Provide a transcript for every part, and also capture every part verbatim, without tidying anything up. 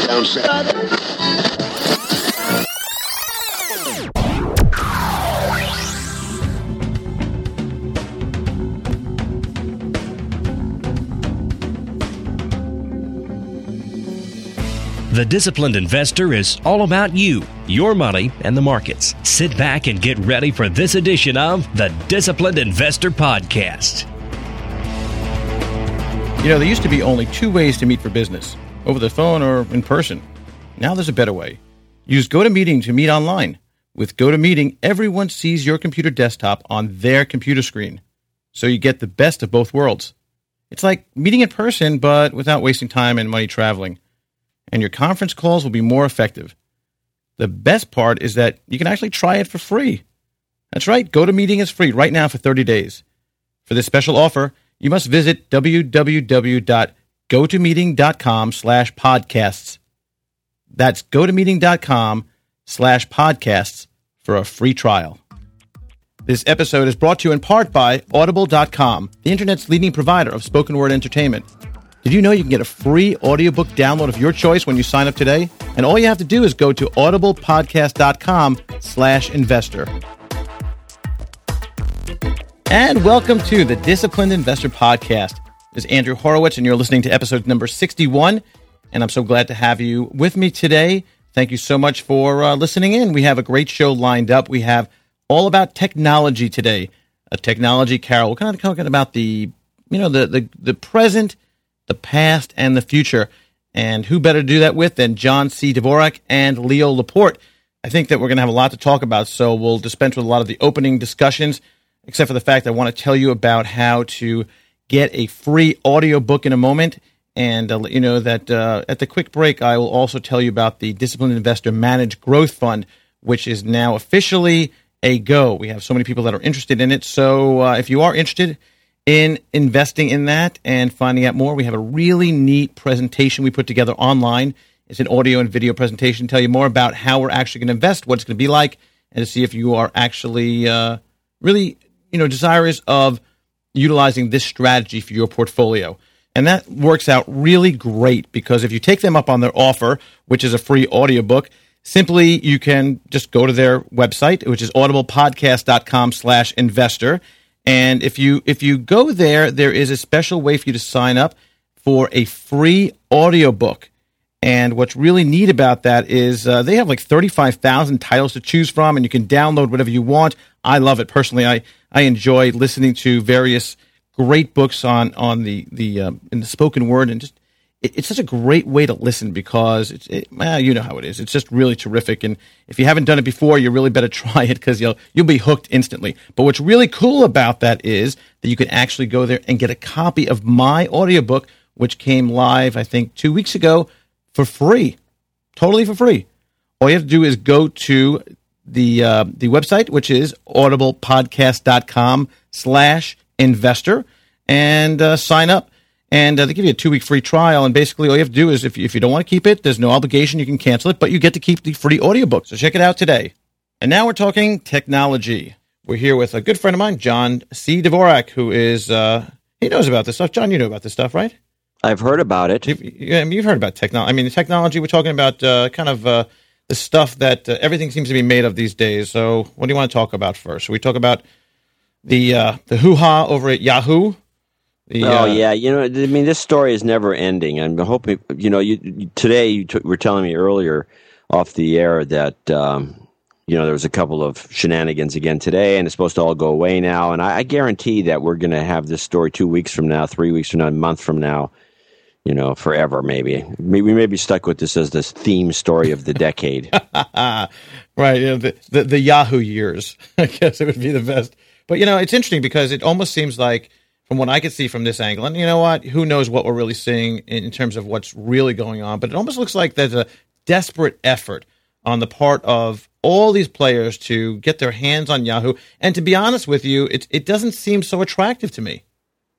down south. The Disciplined Investor is all about you, your money, and the markets. Sit back and get ready for this edition of the Disciplined Investor Podcast. You know, there used to be only two ways to meet for business, over the phone or in person. Now there's a better way. Use GoToMeeting to meet online. With GoToMeeting, everyone sees your computer desktop on their computer screen, so you get the best of both worlds. It's like meeting in person, but without wasting time and money traveling. And your conference calls will be more effective. The best part is that you can actually try it for free. That's right, GoToMeeting is free right now for thirty days. For this special offer, you must visit www.gotomeeting.com slash podcasts. That's gotomeeting.com slash podcasts for a free trial. This episode is brought to you in part by Audible dot com, the internet's leading provider of spoken word entertainment. Did you know you can get a free audiobook download of your choice when you sign up today? And all you have to do is go to audiblepodcast.com slash investor. And welcome to the Disciplined Investor Podcast. This is Andrew Horowitz, and you're listening to episode number sixty-one. And I'm so glad to have you with me today. Thank you so much for uh, listening in. We have a great show lined up. We have all about technology today. A technology carol. We're kind of talking about the, you know, the the, the present, the past, and the future. And who better to do that with than John C. Dvorak and Leo Laporte? I think that we're going to have a lot to talk about, so we'll dispense with a lot of the opening discussions, except for the fact I want to tell you about how to get a free audiobook in a moment. And uh, let you know that uh, at the quick break, I will also tell you about the Disciplined Investor Managed Growth Fund, which is now officially a go. We have so many people that are interested in it. So uh, if you are interested in investing in that and finding out more, we have a really neat presentation we put together online. It's an audio and video presentation to tell you more about how we're actually going to invest, what it's going to be like, and to see if you are actually uh, really, you know, desirous of utilizing this strategy for your portfolio. And that works out really great because if you take them up on their offer, which is a free audiobook, simply you can just go to their website, which is audiblepodcast.com slash investor. And if you if you go there, there is a special way for you to sign up for a free audiobook. And what's really neat about that is uh, they have like thirty-five thousand titles to choose from, and you can download whatever you want. I love it personally. I, I enjoy listening to various great books on on the the um, in the spoken word, and just it, it's such a great way to listen because it's it, well, you know how it is. It's just really terrific, and if you haven't done it before, you really better try it because you'll you'll be hooked instantly. But what's really cool about that is that you can actually go there and get a copy of my audiobook, which came live I think two weeks ago for free, totally for free. All you have to do is go to the uh, the website, which is audiblepodcast.com slash investor, and uh, sign up. And uh, they give you a two-week free trial. And basically all you have to do is, if you, if you don't want to keep it, there's no obligation. You can cancel it, but you get to keep the free audiobook. So check it out today. And now we're talking technology. We're here with a good friend of mine, John C. Dvorak, who is, uh, he knows about this stuff. John, you know about this stuff, right? I've heard about it. You've, you've heard about technology. I mean, the technology, we're talking about uh, kind of uh, the stuff that uh, everything seems to be made of these days. So what do you want to talk about first? Should we talk about the uh, the hoo-ha over at Yahoo? The, oh, uh, yeah. You know, I mean, this story is never ending. I'm hoping, you know, you, you today you t- were telling me earlier off the air that, um, you know, there was a couple of shenanigans again today, and it's supposed to all go away now. And I, I guarantee that we're going to have this story two weeks from now, three weeks from now, a month from now, you know, forever maybe. We may be stuck with this as this theme story of the decade. Right. You know, the, the, the Yahoo years, I guess it would be the best. But, you know, it's interesting because it almost seems like, from what I could see from this angle, and you know what, who knows what we're really seeing in, in terms of what's really going on, but it almost looks like there's a desperate effort on the part of all these players to get their hands on Yahoo. And to be honest with you, it, it doesn't seem so attractive to me.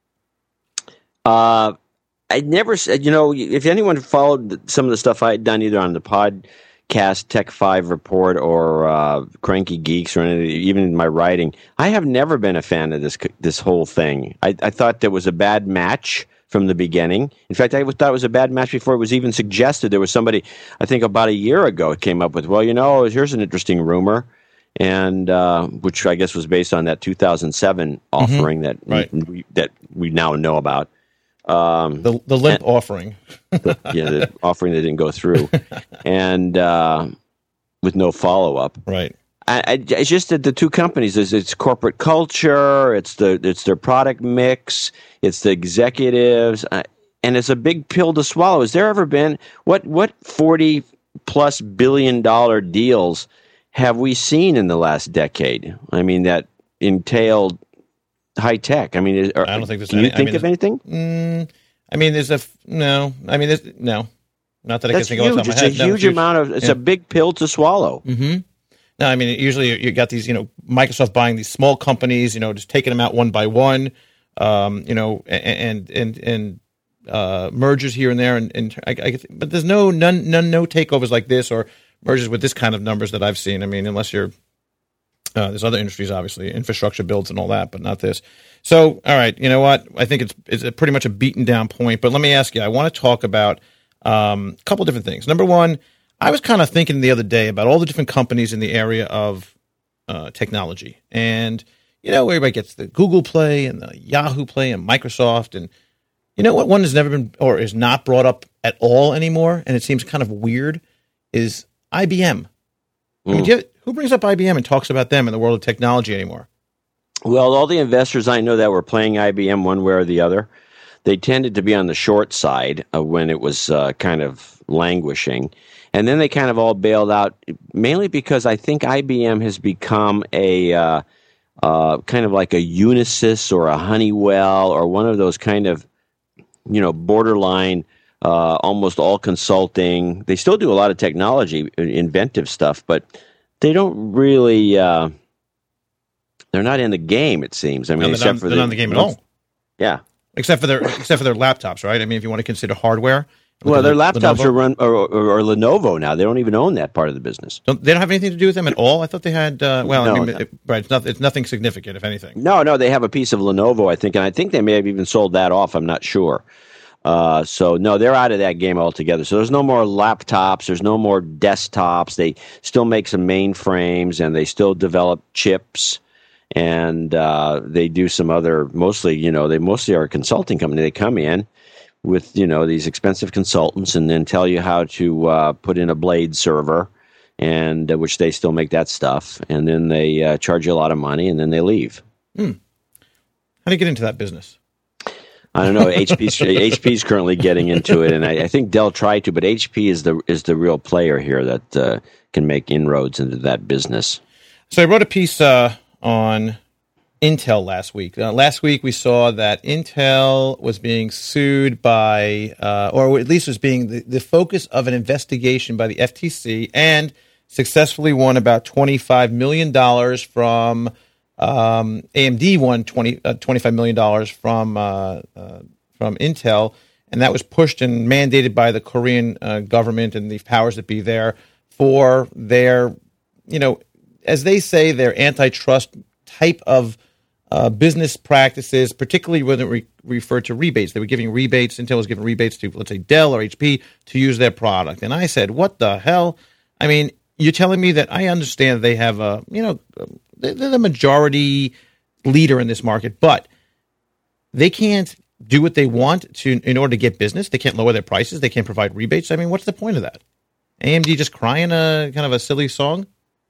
Uh, I never said, you know, if anyone followed some of the stuff I had done either on the podcast Tech five Report or uh, Cranky Geeks or anything, even in my writing, I have never been a fan of this this whole thing. I, I thought there was a bad match from the beginning. In fact, I thought it was a bad match before it was even suggested. There was somebody, I think about a year ago, it came up with, well, you know, here's an interesting rumor, and uh, which I guess was based on that two thousand seven offering mm-hmm. that right. we, that we now know about. Um, the the limp and, offering. the, yeah, the offering that didn't go through. and uh, with no follow-up. Right. I, I, it's just that the two companies, it's, it's corporate culture, it's the it's their product mix, it's the executives, uh, and it's a big pill to swallow. Has there ever been, what what forty plus billion dollar deals have we seen in the last decade? I mean, that entailed high tech. I mean, is, are, I don't think there's. Can any, you think I mean, of anything? Mm, I mean, there's a no. I mean, there's no. Not that I That's can think huge. of off the top It's of my a head. huge no, amount of. It's yeah. a big pill to swallow. Mm-hmm. No, I mean, usually you got these, you know, Microsoft buying these small companies, you know, just taking them out one by one, um, you know, and and and uh, mergers here and there, and, and I, I, but there's no none none no takeovers like this or mergers with this kind of numbers that I've seen. I mean, unless you're uh, there's other industries, obviously, infrastructure builds and all that, but not this. So, all right, you know what? I think it's it's a pretty much a beaten down point. But let me ask you, I want to talk about um, a couple different things. Number one, I was kind of thinking the other day about all the different companies in the area of uh, technology. And, you know, everybody gets the Google Play and the Yahoo Play and Microsoft. And you know what one has never been or is not brought up at all anymore, and it seems kind of weird, is I B M. Mm. I mean, do you, who brings up I B M and talks about them in the world of technology anymore? Well, all the investors I know that were playing I B M one way or the other, they tended to be on the short side uh, when it was uh, kind of languishing. And then they kind of all bailed out, mainly because I think I B M has become a uh, uh, kind of like a Unisys or a Honeywell or one of those kind of, you know, borderline, uh, almost all consulting. They still do a lot of technology, inventive stuff, but they don't really, uh, they're not in the game, it seems. I mean, no, except not, for they're the, not in the game at all. Yeah. Except for their except for their laptops, right? I mean, if you want to consider hardware. Well, their laptops Lenovo. are run or, or, or Lenovo now. They don't even own that part of the business. Don't, they don't have anything to do with them at all? I thought they had, uh, well, no, I mean, no. it, right, it's, not, it's nothing significant, if anything. No, no, they have a piece of Lenovo, I think, and I think they may have even sold that off. I'm not sure. Uh, so, no, they're out of that game altogether. So there's no more laptops. There's no more desktops. They still make some mainframes, and they still develop chips, and uh, they do some other, mostly, you know, they mostly are a consulting company. They come in with, you know, these expensive consultants and then tell you how to uh, put in a blade server, and uh, which they still make that stuff, and then they uh, charge you a lot of money, and then they leave. Hmm. How do you get into that business? I don't know. H P's H P's currently getting into it, and I, I think Dell tried to, but H P is the is the real player here that uh, can make inroads into that business. So I wrote a piece uh, on Intel last week. Uh, last week we saw that Intel was being sued by, uh, or at least was being the, the focus of an investigation by the F T C, and successfully won about twenty-five million dollars from um, A M D won twenty, uh, twenty-five million dollars from uh, uh, from Intel, and that was pushed and mandated by the Korean uh, government and the powers that be there for their, you know, as they say, their antitrust type of Uh, business practices, particularly when it re- referred to rebates. They were giving rebates. Intel was giving rebates to, let's say, Dell or H P to use their product. And I said, what the hell? I mean, you're telling me that I understand they have a, you know, they're the majority leader in this market, but they can't do what they want to in order to get business. They can't lower their prices. They can't provide rebates. I mean, what's the point of that? A M D just crying a kind of a silly song?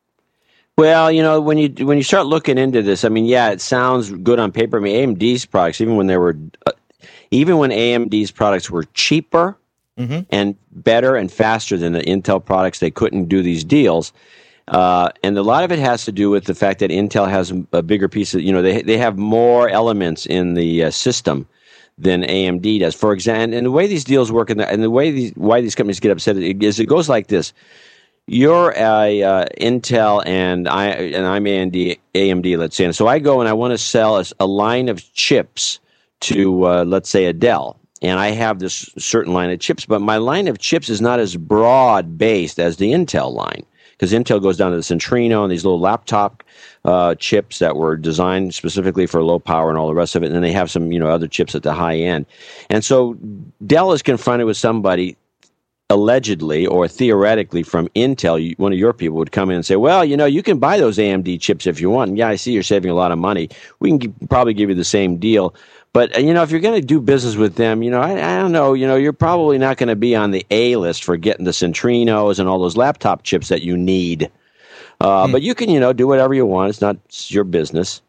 Well, you know, when you when you start looking into this, I mean, yeah, it sounds good on paper. I mean, A M D's products, even when they were, uh, even when A M D's products were cheaper mm-hmm. and better and faster than the Intel products, they couldn't do these deals. Uh, and a lot of it has to do with the fact that Intel has a bigger piece of, you know, they they have more elements in the uh, system than A M D does. For example, and the way these deals work, and the, and the way these why these companies get upset is it goes like this. You're a uh, Intel and I and I'm A M D, A M D, let's say. And so I go and I want to sell a, a line of chips to, uh, let's say, a Dell. And I have this certain line of chips, but my line of chips is not as broad-based as the Intel line because Intel goes down to the Centrino and these little laptop uh, chips that were designed specifically for low power and all the rest of it. And then they have some, you know, other chips at the high end. And so Dell is confronted with somebody allegedly or theoretically from Intel. One of your people would come in and say, well, you know, you can buy those A M D chips if you want. And yeah, I see you're saving a lot of money. We can g- probably give you the same deal. But, you know, if you're going to do business with them, you know, I, I don't know, you know, you're probably not going to be on the A list for getting the Centrinos and all those laptop chips that you need. Uh, hmm. But you can, you know, do whatever you want. It's not it's your business.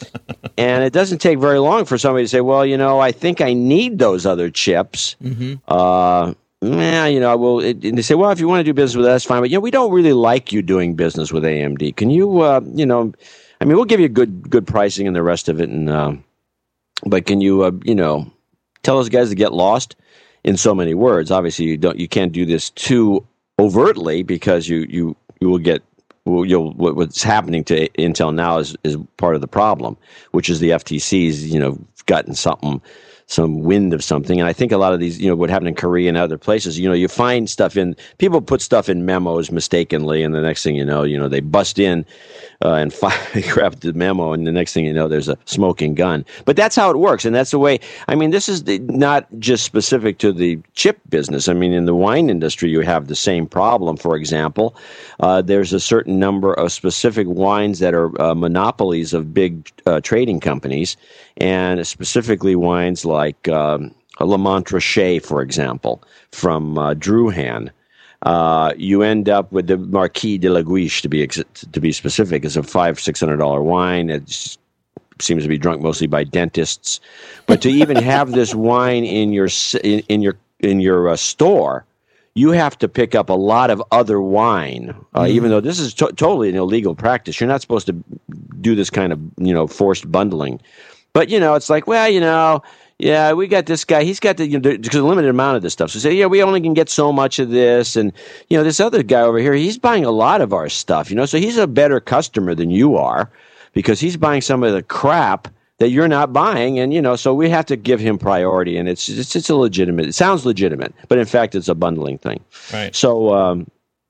And it doesn't take very long for somebody to say, well, you know, I think I need those other chips. Mm-hmm. Uh Yeah, you know, well, it, and they say, well, if you want to do business with us, fine. But, you know, we don't really like you doing business with A M D. Can you, uh, you know, I mean, we'll give you good good pricing and the rest of it. And uh, but can you, uh, you know, tell those guys to get lost in so many words? Obviously, you don't, you can't do this too overtly because you you, you will get, well, you'll, what, what's happening to Intel now is, is part of the problem, which is the F T C's, you know, gotten something. some wind of something. And I think a lot of these, you know, what happened in Korea and other places, you know, you find stuff in, people put stuff in memos mistakenly, and the next thing you know, you know, they bust in uh, and fi- grab the memo, and the next thing you know, there's a smoking gun. But that's how it works, and that's the way, I mean, this is the, not just specific to the chip business. I mean, in the wine industry, you have the same problem, for example. Uh, there's a certain number of specific wines that are uh, monopolies of big uh, trading companies, and specifically wines like um, Le Montrachet, for example, from uh, Druhan. Uh, you end up with the Marquis de la Guiche, to be ex- to be specific, is a five six hundred dollar wine. It seems to be drunk mostly by dentists. But to even have this wine in your in, in your in your uh, store, you have to pick up a lot of other wine, uh, mm. even though this is to- totally an illegal practice. You're not supposed to do this kind of, you know, forced bundling. But, you know, it's like, well, you know, yeah, we got this guy. He's got the, you know, because a limited amount of this stuff. So say, yeah, we only can get so much of this. And, you know, this other guy over here, he's buying a lot of our stuff, you know, so he's a better customer than you are because he's buying some of the crap that you're not buying. And, you know, so we have to give him priority. And it's, it's, it's a legitimate, it sounds legitimate, but in fact, it's a bundling thing. Right. So, um,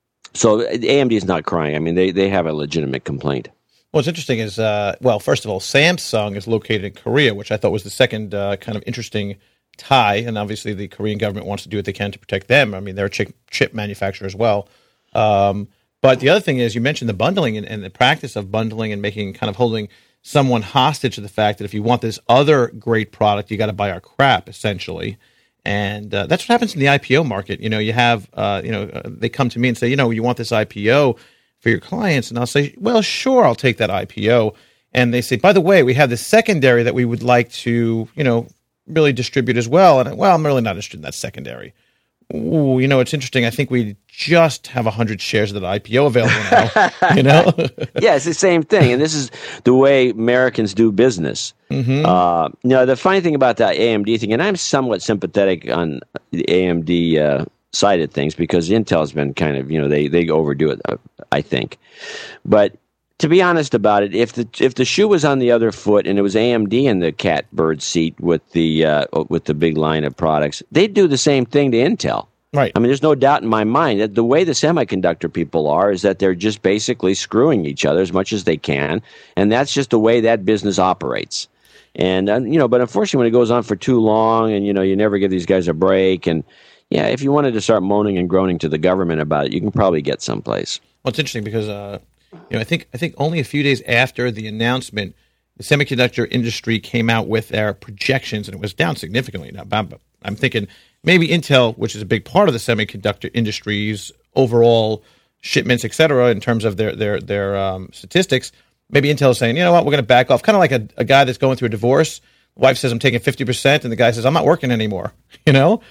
so A M D is not crying. I mean, they, they have a legitimate complaint. What's interesting is, uh, well, first of all, Samsung is located in Korea, which I thought was the second uh, kind of interesting tie. And obviously the Korean government wants to do what they can to protect them. I mean, they're a chip, chip manufacturer as well. Um, but the other thing is, you mentioned the bundling and, and the practice of bundling and making kind of holding someone hostage to the fact that if you want this other great product, you got to buy our crap, essentially. And uh, that's what happens in the I P O market. You know, you have, uh, you know, uh, they come to me and say, you know, you want this I P O for your clients, and I'll say, well, sure, I'll take that I P O. And they say, by the way, we have this secondary that we would like to, you know, really distribute as well. And I, well, I'm really not interested in that secondary. Ooh, you know, it's interesting. I think we just have one hundred shares of that I P O available now, you know? Yeah, it's the same thing. And this is the way Americans do business. Mm-hmm. Uh, you know, the funny thing about that A M D thing, and I'm somewhat sympathetic on the A M D uh, side of things because Intel's been kind of, you know, they, they overdo it, I think. But to be honest about it, if the if the shoe was on the other foot and it was A M D in the catbird seat with the uh, with the big line of products, they'd do the same thing to Intel. Right. I mean, there's no doubt in my mind that the way the semiconductor people are is that they're just basically screwing each other as much as they can, and that's just the way that business operates. And uh, you know, but unfortunately, when it goes on for too long, and you know, you never give these guys a break, and yeah, if you wanted to start moaning and groaning to the government about it, you can probably get someplace. Well, it's interesting because uh, you know, I think I think only a few days after the announcement, the semiconductor industry came out with their projections, and it was down significantly. Now, I'm thinking maybe Intel, which is a big part of the semiconductor industry's overall shipments, et cetera, in terms of their their their um, statistics, maybe Intel is saying, you know what, we're going to back off. Kind of like a, a guy that's going through a divorce. The wife says, I'm taking fifty percent, and the guy says, I'm not working anymore. You know?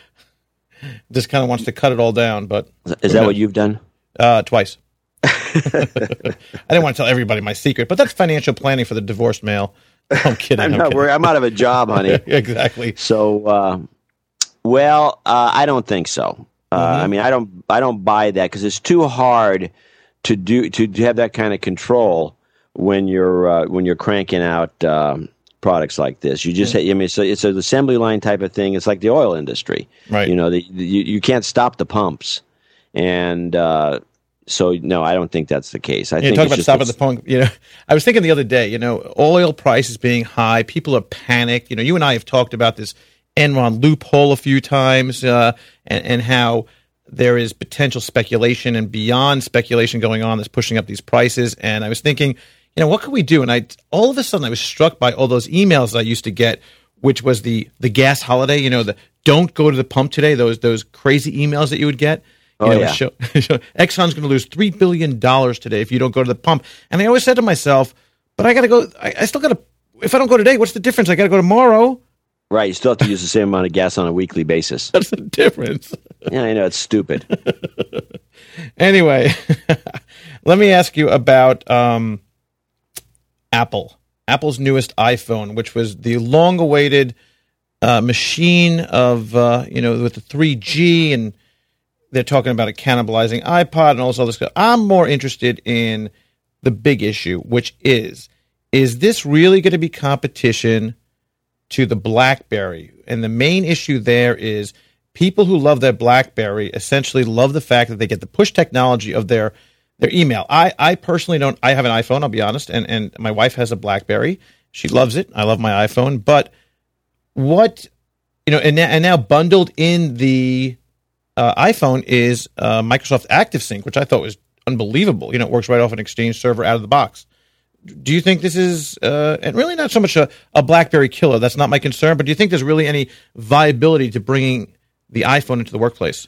Just kind of wants to cut it all down. But is that what you've done? Uh, twice. I didn't want to tell everybody my secret, but that's financial planning for the divorced male. I'm kidding. I'm, I'm not kidding. worried. I'm out of a job, honey. Exactly. So, uh, well, uh, I don't think so. Uh, mm-hmm. I mean, I don't, I don't buy that because it's too hard to do to, to have that kind of control when you're uh, when you're cranking out um, products like this. You just, mm-hmm. I mean, it's, a, it's an assembly line type of thing. It's like the oil industry, right? You know, the, the, you you can't stop the pumps, and uh, so no, I don't think that's the case. I you think talk it's about just stopping the phone. You know, I was thinking the other day. You know, oil prices being high, people are panicked. You know, you and I have talked about this Enron loophole a few times, uh, and, and how there is potential speculation and beyond speculation going on that's pushing up these prices. And I was thinking, you know, what could we do? And I all of a sudden I was struck by all those emails I used to get, which was the the gas holiday. You know, the don't go to the pump today. Those those crazy emails that you would get. You oh know, yeah. show, show, Exxon's going to lose three billion dollars today if you don't go to the pump. And I always said to myself, but I got to go. I, I still got to. If I don't go today, what's the difference? I got to go tomorrow. Right, you still have to use the same amount of gas on a weekly basis. That's the difference. Yeah, I know, it's stupid. Anyway, let me ask you about um, Apple. Apple's newest iPhone, which was the long-awaited uh, machine of, uh, you know, with the three G, and they're talking about it cannibalizing iPod and all this other stuff. I'm more interested in the big issue, which is, is this really going to be competition to the BlackBerry? And the main issue there is people who love their BlackBerry essentially love the fact that they get the push technology of their their email. I, I personally don't. I have an iPhone, I'll be honest, and, and my wife has a BlackBerry. She loves it. I love my iPhone. But what, you know, and now, and now bundled in the uh, iPhone is uh, Microsoft ActiveSync, which I thought was unbelievable. You know, it works right off an Exchange server out of the box. Do you think this is, uh, and really not so much a, a BlackBerry killer, that's not my concern, but do you think there's really any viability to bringing the iPhone into the workplace?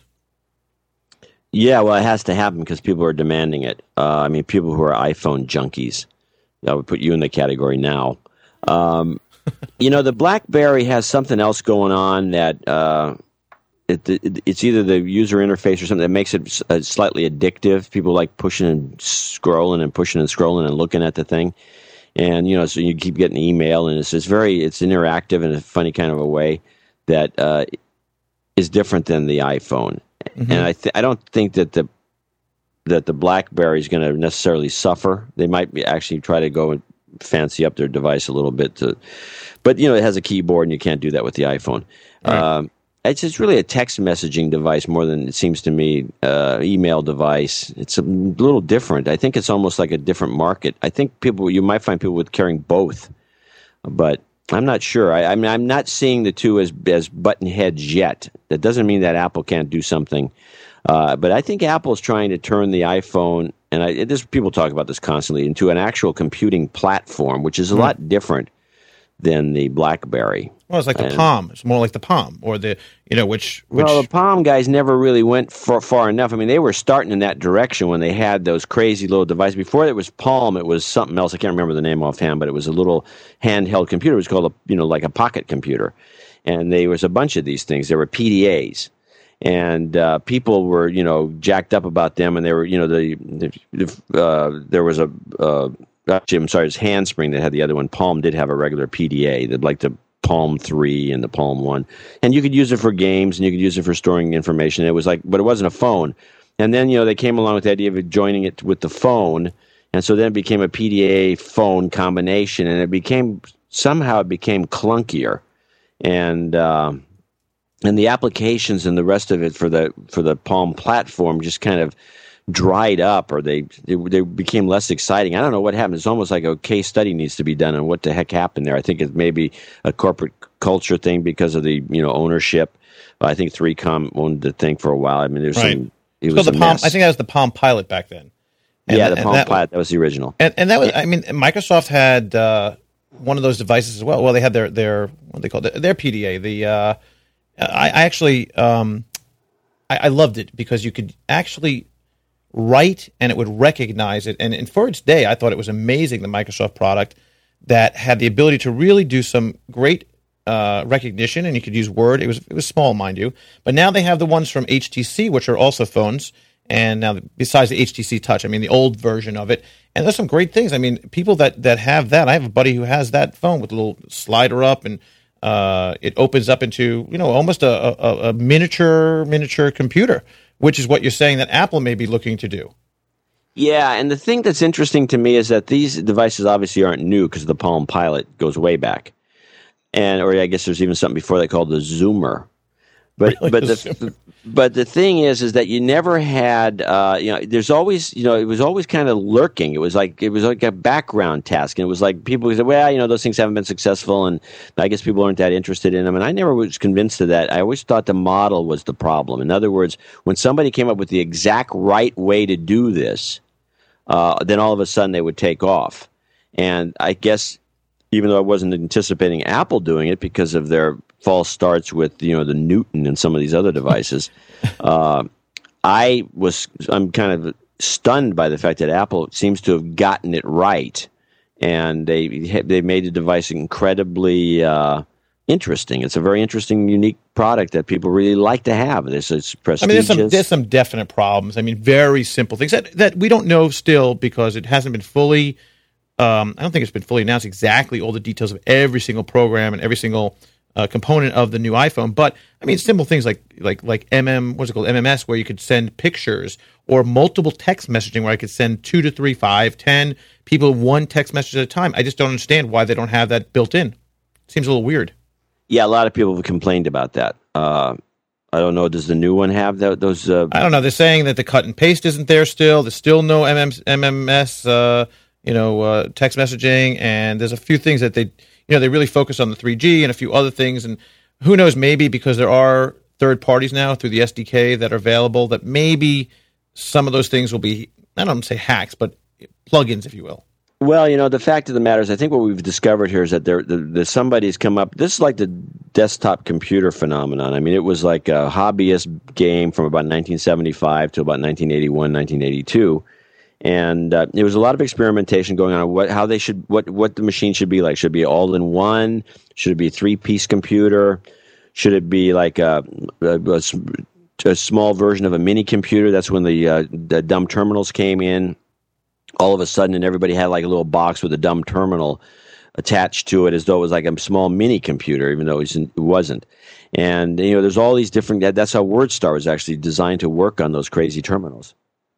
Yeah, well, it has to happen because people are demanding it. Uh, I mean, people who are iPhone junkies. I would put you in the category now. Um, you know, the BlackBerry has something else going on that uh, it, it, it's either the user interface or something that makes it uh, slightly addictive. People like pushing and scrolling and pushing and scrolling and looking at the thing. And, you know, so you keep getting email, and it's, it's very, it's interactive in a funny kind of a way that uh, is different than the iPhone. Mm-hmm. And I th- I don't think that the that the BlackBerry is going to necessarily suffer. They might be actually try to go and fancy up their device a little bit, to, but you know it has a keyboard and you can't do that with the iPhone. Right. Um, it's it's really a text messaging device more than it seems to me. Uh, email device. It's a little different. I think it's almost like a different market. I think people you might find people with carrying both, but I'm not sure. I, I mean, I'm not seeing the two as as button heads yet. That doesn't mean that Apple can't do something. Uh, but I think Apple is trying to turn the iPhone, and I, this, people talk about this constantly, into an actual computing platform, which is a mm. lot different than the BlackBerry. Well, it's like the and, Palm. It's more like the Palm, or the, you know, which, which... Well, the Palm guys never really went far, far enough. I mean, they were starting in that direction when they had those crazy little devices. Before it was Palm, it was something else. I can't remember the name offhand, but it was a little handheld computer. It was called, a, you know, like a pocket computer. And there was a bunch of these things. There were P D As. And uh, people were, you know, jacked up about them. And they were, you know, the, the uh, there was a... Uh, actually, I'm sorry, it was Handspring that had the other one. Palm did have a regular P D A. They'd like the Palm three and the Palm one. And you could use it for games and you could use it for storing information. It was like, but it wasn't a phone. And then, you know, they came along with the idea of joining it with the phone. And so then it became a P D A phone combination. And it became, somehow it became clunkier. And, uh, and the applications and the rest of it for the, for the Palm platform just kind of dried up, or they, they they became less exciting. I don't know what happened. It's almost like a case study needs to be done on what the heck happened there. I think it's maybe a corporate culture thing because of the, you know, ownership. I think three com owned the thing for a while. I mean, there's right. some. It so was the a Palm. mess. I think that was the Palm Pilot back then. And yeah, the, the Palm that, Pilot. That was the original. And, and that was. I mean, Microsoft had uh, one of those devices as well. Well, they had their their what do they call it? Their P D A. The uh, I, I actually um, I, I loved it because you could actually write and it would recognize it. And, and for its day, I thought it was amazing, the Microsoft product that had the ability to really do some great uh, recognition, and you could use Word. It was it was small, mind you. But now they have the ones from H T C, which are also phones. And now, besides the H T C Touch, I mean, the old version of it. And there's some great things. I mean, people that, that have that, I have a buddy who has that phone with a little slider up, and uh, it opens up into, you know, almost a, a, a miniature miniature computer, which is what you're saying that Apple may be looking to do. Yeah, and the thing that's interesting to me is that these devices obviously aren't new because the Palm Pilot goes way back. And or I guess there's even something before that called the Zoomer. But really but the but the thing is, is that you never had, uh, you know, there's always, you know, it was always kind of lurking. It was like it was like a background task, and it was like people said, well, you know, those things haven't been successful, and I guess people aren't that interested in them. And I never was convinced of that. I always thought the model was the problem. In other words, when somebody came up with the exact right way to do this, uh, then all of a sudden they would take off. And I guess, even though I wasn't anticipating Apple doing it because of their false starts with, you know, the Newton and some of these other devices, uh, I was I'm kind of stunned by the fact that Apple seems to have gotten it right, and they they made the device incredibly uh, interesting. It's a very interesting, unique product that people really like to have. This is prestigious. I mean, there's some there's some definite problems. I mean, very simple things that that we don't know still because it hasn't been fully. Um, I don't think it's been fully announced exactly all the details of every single program and every single uh, component of the new iPhone. But I mean, simple things like like like M M, what's it called, M M S, where you could send pictures, or multiple text messaging, where I could send two to three, five, ten people one text message at a time. I just don't understand why they don't have that built in. Seems a little weird. Yeah, a lot of people have complained about that. Uh, I don't know. Does the new one have that, those? Uh... I don't know. They're saying that the cut and paste isn't there still. There's still no M M S. Uh, you know, uh, text messaging, and there's a few things that they, you know, they really focus on the three G and a few other things, and who knows, maybe because there are third parties now through the S D K that are available, that maybe some of those things will be, I don't want to say hacks, but plugins, if you will. Well, you know, the fact of the matter is, I think what we've discovered here is that there, the, the somebody's come up. This is like the desktop computer phenomenon. I mean, it was like a hobbyist game from about nineteen seventy-five to about nineteen eighty-one, nineteen eighty-two. And uh, there was a lot of experimentation going on. What, how they should, what, what the machine should be like. Should it be all in one? Should it be a three-piece computer? Should it be like a, a, a, a small version of a mini computer? That's when the, uh, the dumb terminals came in. All of a sudden, and everybody had like a little box with a dumb terminal attached to it, as though it was like a small mini computer, even though it wasn't. And you know, there's all these different. That's how WordStar was actually designed to work on those crazy terminals.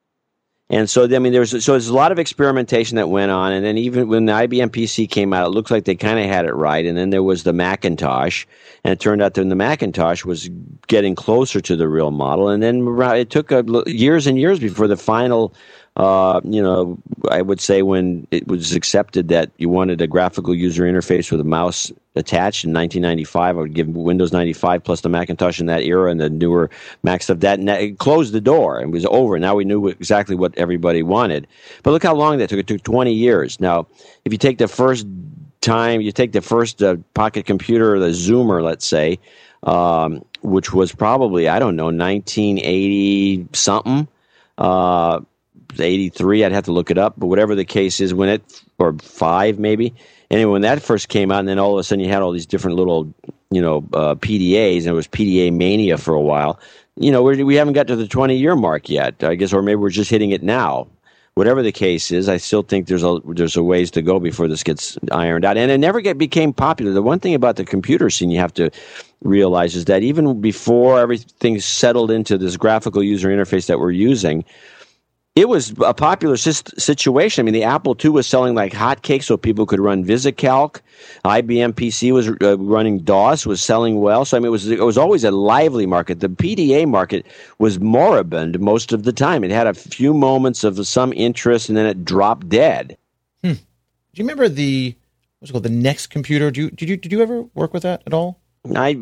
And so, I mean, there's so there's a lot of experimentation that went on, and then even when the I B M P C came out, it looks like they kind of had it right. And then there was the Macintosh, and it turned out that the Macintosh was getting closer to the real model. And then it took a, years and years before the final, uh, you know, I would say when it was accepted that you wanted a graphical user interface with a mouse attached in nineteen ninety-five. I would give Windows ninety-five plus the Macintosh in that era and the newer Mac stuff. That it closed the door and it was over. Now we knew exactly what everybody wanted. But look how long that took. It took twenty years. Now, if you take the first time, you take the first uh, pocket computer, the Zoomer, let's say, um, which was probably, I don't know, nineteen eighty something, uh, eighty-three. I'd have to look it up. But whatever the case is, when it, or five maybe. Anyway, when that first came out, and then all of a sudden you had all these different little, you know, uh, P D As, and it was P D A mania for a while. You know, we're, we haven't got to the twenty-year mark yet, I guess, or maybe we're just hitting it now. Whatever the case is, I still think there's a there's a ways to go before this gets ironed out. And it never get, became popular. The one thing about the computer scene you have to realize is that even before everything settled into this graphical user interface that we're using, it was a popular situation. I mean, the Apple two was selling like hotcakes so people could run VisiCalc. I B M P C was uh, running DOS, was selling well. So, I mean, it was it was always a lively market. The P D A market was moribund most of the time. It had a few moments of some interest, and then it dropped dead. Hmm. Do you remember the, what's it called, the Next computer? Do you, did you did you ever work with that at all? I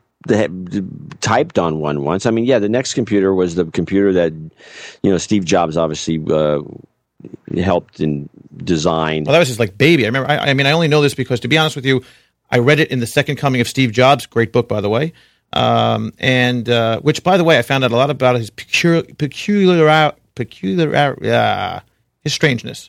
typed on one once. I mean, yeah, the Next computer was the computer that, you know, Steve Jobs obviously uh, helped in design. Well, that was his like baby. I remember. I, I mean, I only know this because, to be honest with you, I read it in The Second Coming of Steve Jobs. Great book, by the way. Um, and uh, which, by the way, I found out a lot about his peculiar, peculiar, peculiar, uh, his strangeness.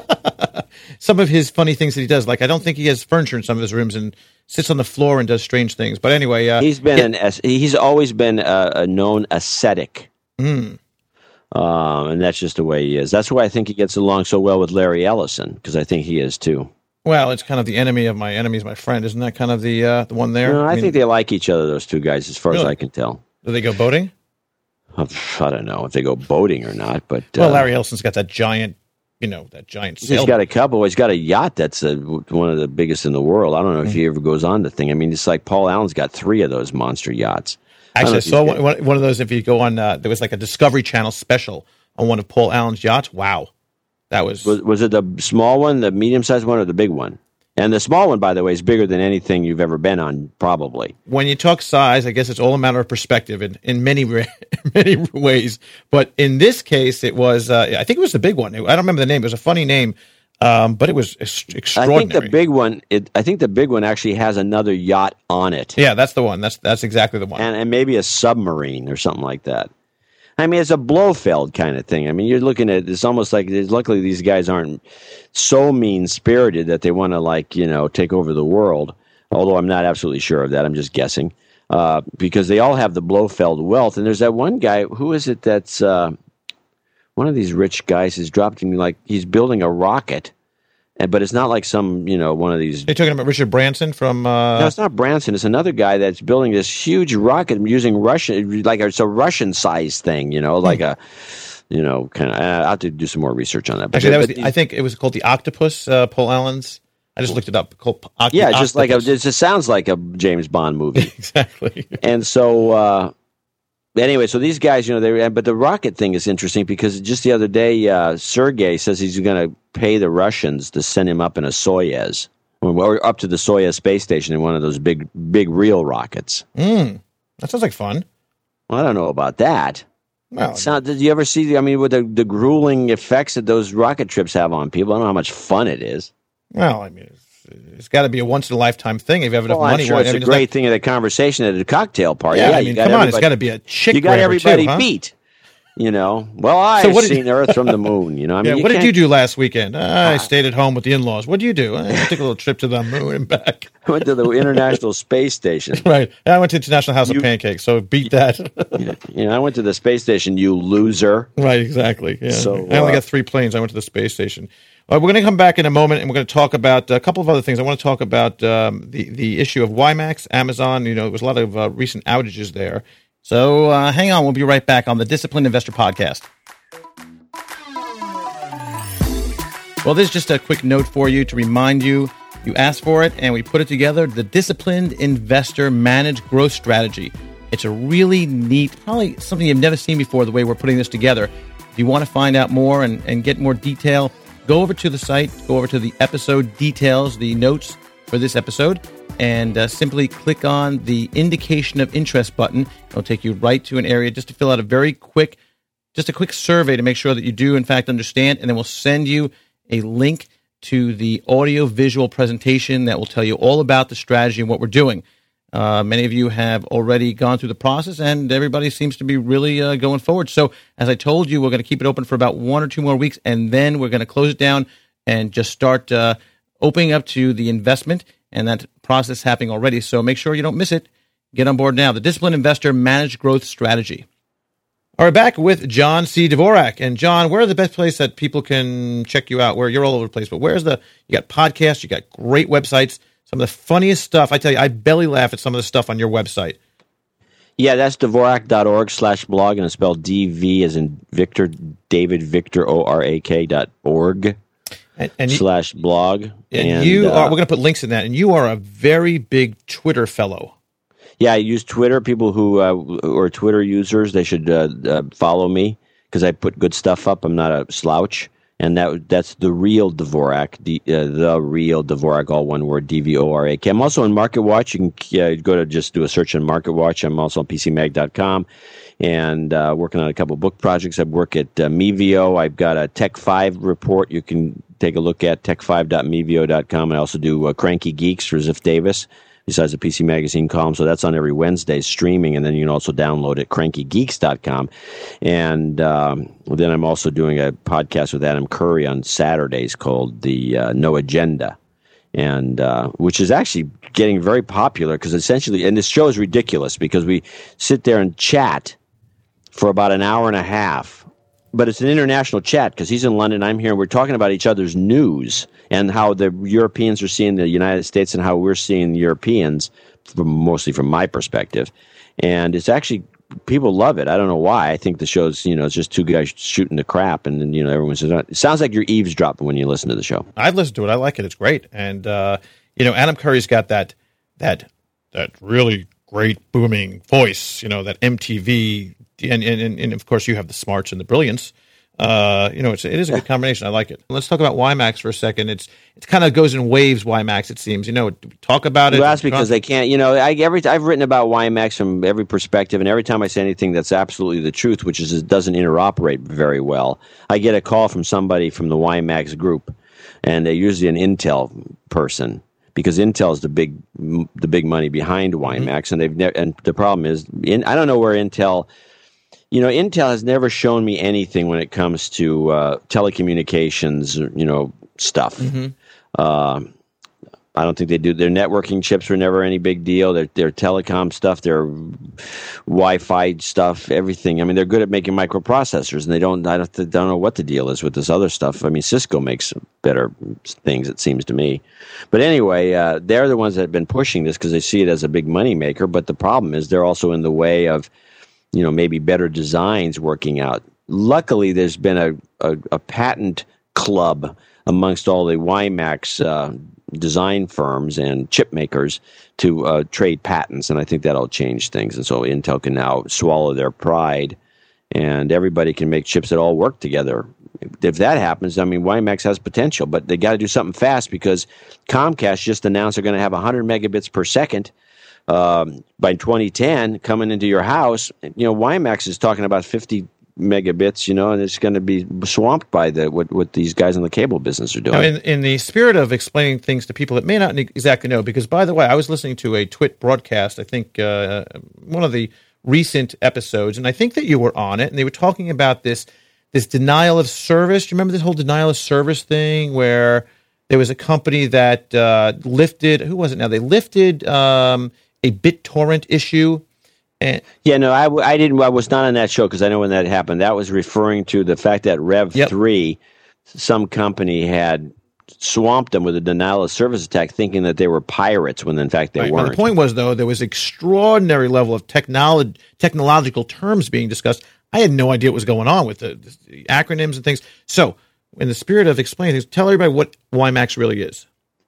Some of his funny things that he does, like I don't think he has furniture in some of his rooms and sits on the floor and does strange things. But anyway, uh, he's been yeah. an he's always been a, a known ascetic, mm. um, and that's just the way he is. That's why I think he gets along so well with Larry Ellison, because I think he is too. Well, it's kind of the enemy of my enemy is my friend, isn't that kind of the uh, the one there? No, I, I mean, think they like each other, those two guys, as far really? as I can tell. Do they go boating? I don't know if they go boating or not, but well, uh, Larry Ellison's got that giant. You know, that giant sailboat. He's got a couple. He's got a yacht that's a, one of the biggest in the world. I don't know if mm-hmm. he ever goes on the thing. I mean, it's like Paul Allen's got three of those monster yachts. Actually, I, I saw one, one of those. If you go on, uh, there was like a Discovery Channel special on one of Paul Allen's yachts. Wow, that was was, was it the small one, the medium sized one, or the big one? And the small one, by the way, is bigger than anything you've ever been on, probably. When you talk size, I guess it's all a matter of perspective in, in many many ways. But in this case, it was, uh, I think it was the big one. I don't remember the name. It was a funny name, um, but it was extraordinary. I think the big one, it, I think the big one actually has another yacht on it. Yeah, that's the one. That's that's exactly the one. And, and maybe a submarine or something like that. I mean, it's a Blofeld kind of thing. I mean, you're looking at it's almost like luckily these guys aren't so mean spirited that they want to like you know take over the world. Although I'm not absolutely sure of that. I'm just guessing uh, because they all have the Blofeld wealth. And there's that one guy. Who is it? That's uh, one of these rich guys has dropped him like he's building a rocket. But it's not like some, you know, one of these. Are you talking about Richard Branson from? Uh... No, it's not Branson. It's another guy that's building this huge rocket using Russian, like it's a Russian-sized thing, you know, like hmm. a, you know, kind of. I have to do some more research on that. But Actually, that was. The, I think it was called the Octopus. Uh, Paul Allen's. I just looked it up. Called Oct- yeah, just Octopus. like a, it just sounds like a James Bond movie. Exactly. And so. Uh, Anyway, so these guys, you know, they but the rocket thing is interesting because just the other day, uh, Sergei says he's going to pay the Russians to send him up in a Soyuz or up to the Soyuz space station in one of those big, big real rockets. Mm, that sounds like fun. Well, I don't know about that. Well, not, did you ever see? I mean, with the, the grueling effects that those rocket trips have on people, I don't know how much fun it is. Well, I mean. It's, It's got to be a once in a lifetime thing if you have enough well, money. I'm sure it's I mean, a great like, thing at a conversation at a cocktail party. Yeah, yeah I mean, you come on, it's got to be a chick. You got everybody too, huh? beat. You know, well, I've so seen Earth from the moon. You know, I mean, yeah, you what did can't... you do last weekend? Uh, I stayed at home with the in-laws. What did you do? I took a little trip to the moon and back. I went to the International Space Station. Right. And I went to International House you... of Pancakes, so beat that. You know, I went to the space station, you loser. Right, exactly. Yeah. So, I only uh... got three planes. I went to the space station. All right, we're going to come back in a moment, and we're going to talk about a couple of other things. I want to talk about um, the, the issue of WiMAX, Amazon. You know, there was a lot of uh, recent outages there. So uh, hang on. We'll be right back on the Disciplined Investor Podcast. Well, this is just a quick note for you to remind you. You asked for it, and we put it together, the Disciplined Investor Managed Growth Strategy. It's a really neat, probably something you've never seen before, the way we're putting this together. If you want to find out more and, and get more detail, go over to the site, go over to the episode details, the notes for this episode, and uh, simply click on the indication of interest button. It'll take you right to an area just to fill out a very quick, just a quick survey to make sure that you do, in fact, understand, and then we'll send you a link to the audio-visual presentation that will tell you all about the strategy and what we're doing. Uh, many of you have already gone through the process, and everybody seems to be really uh, going forward. So, as I told you, we're going to keep it open for about one or two more weeks, and then we're going to close it down and just start uh, opening up to the investment, and that process happening already. So make sure you don't miss it. Get on board now. The Disciplined Investor Managed Growth Strategy. All right, back with John C. Dvorak. And John, where are the best place that people can check you out? Where you're all over the place, but where's the, you got podcasts, you got great websites, some of the funniest stuff. I tell you, I belly laugh at some of the stuff on your website. Yeah, that's Dvorak.org slash blog, and it's spelled D V as in Victor, David, Victor, O R A K dot org and, and you, slash blog. And, and you uh, are, we're going to put links in that, and you are a very big Twitter fellow. Yeah, I use Twitter. People who, uh, who are Twitter users, they should uh, uh, follow me because I put good stuff up. I'm not a slouch. And that that's the real Dvorak, the, uh, the real Dvorak, all one word, D V O R A K. I'm also on MarketWatch. You can uh, go to just do a search on MarketWatch. I'm also on P C mag dot com and uh, working on a couple book projects. I work at uh, Mevio. I've got a Tech five report you can take a look at, tech five dot mevio dot com. I also do uh, Cranky Geeks for Ziff Davis, besides the P C Magazine column. So that's on every Wednesday streaming, and then you can also download it, cranky geeks dot com. And um, then I'm also doing a podcast with Adam Curry on Saturdays called the uh, No Agenda, and uh, which is actually getting very popular because essentially, and this show is ridiculous because we sit there and chat for about an hour and a half. But it's an international chat because he's in London, I'm here, and we're talking about each other's news and how the Europeans are seeing the United States and how we're seeing the Europeans, from, mostly from my perspective. And it's actually, people love it. I don't know why. I think the show's, you know, it's just two guys shooting the crap, and then, you know, everyone says, it sounds like you're eavesdropping when you listen to the show. I listen to it. I like it. It's great. And, uh, you know, Adam Curry's got that, that, that really great booming voice, you know, that M T V, and and, and of course you have the smarts and the brilliance. Uh, you know, it's, it is a good combination. I like it. Let's talk about WiMAX for a second. It's it kind of goes in waves. WiMAX, it seems. You know, talk about it. You ask because they can't. You know, I, every I've written about WiMAX from every perspective, and every time I say anything that's absolutely the truth, which is it doesn't interoperate very well, I get a call from somebody from the WiMAX group, and they're usually an Intel person because Intel is the big the big money behind WiMAX, mm-hmm. and they've ne- and the problem is, in, I don't know where Intel. You know, Intel has never shown me anything when it comes to uh, telecommunications, you know, stuff. Mm-hmm. Uh, I don't think they do. Their networking chips were never any big deal. Their their telecom stuff, their Wi-Fi stuff, everything. I mean, they're good at making microprocessors, and they don't. I don't, don't know what the deal is with this other stuff. I mean, Cisco makes better things, it seems to me. But anyway, uh, they're the ones that have been pushing this because they see it as a big money maker. But the problem is they're also in the way of, you know, maybe better designs working out. Luckily, there's been a, a, a patent club amongst all the WiMAX uh, design firms and chip makers to uh, trade patents, and I think that'll change things. And so Intel can now swallow their pride, and everybody can make chips that all work together. If that happens, I mean, WiMAX has potential, but they got to do something fast because Comcast just announced they're going to have one hundred megabits per second Um, by twenty ten coming into your house. You know, WiMAX is talking about fifty megabits, you know, and it's going to be swamped by the what, what these guys in the cable business are doing. Now, in, in the spirit of explaining things to people that may not exactly know, because, by the way, I was listening to a Twit broadcast, I think uh, one of the recent episodes, and I think that you were on it, and they were talking about this this denial of service. Do you remember this whole denial of service thing where there was a company that uh, lifted, who was it now? They lifted um, a BitTorrent issue. And yeah, no, I, I didn't. I was not on that show because I know when that happened. That was referring to the fact that Rev three, yep. some company had swamped them with a denial of service attack, thinking that they were pirates when in fact they right. weren't. Well, the point was, though, there was extraordinary level of technology, technological terms being discussed. I had no idea what was going on with the, the acronyms and things. So, in the spirit of explaining things, tell everybody what WiMAX really is.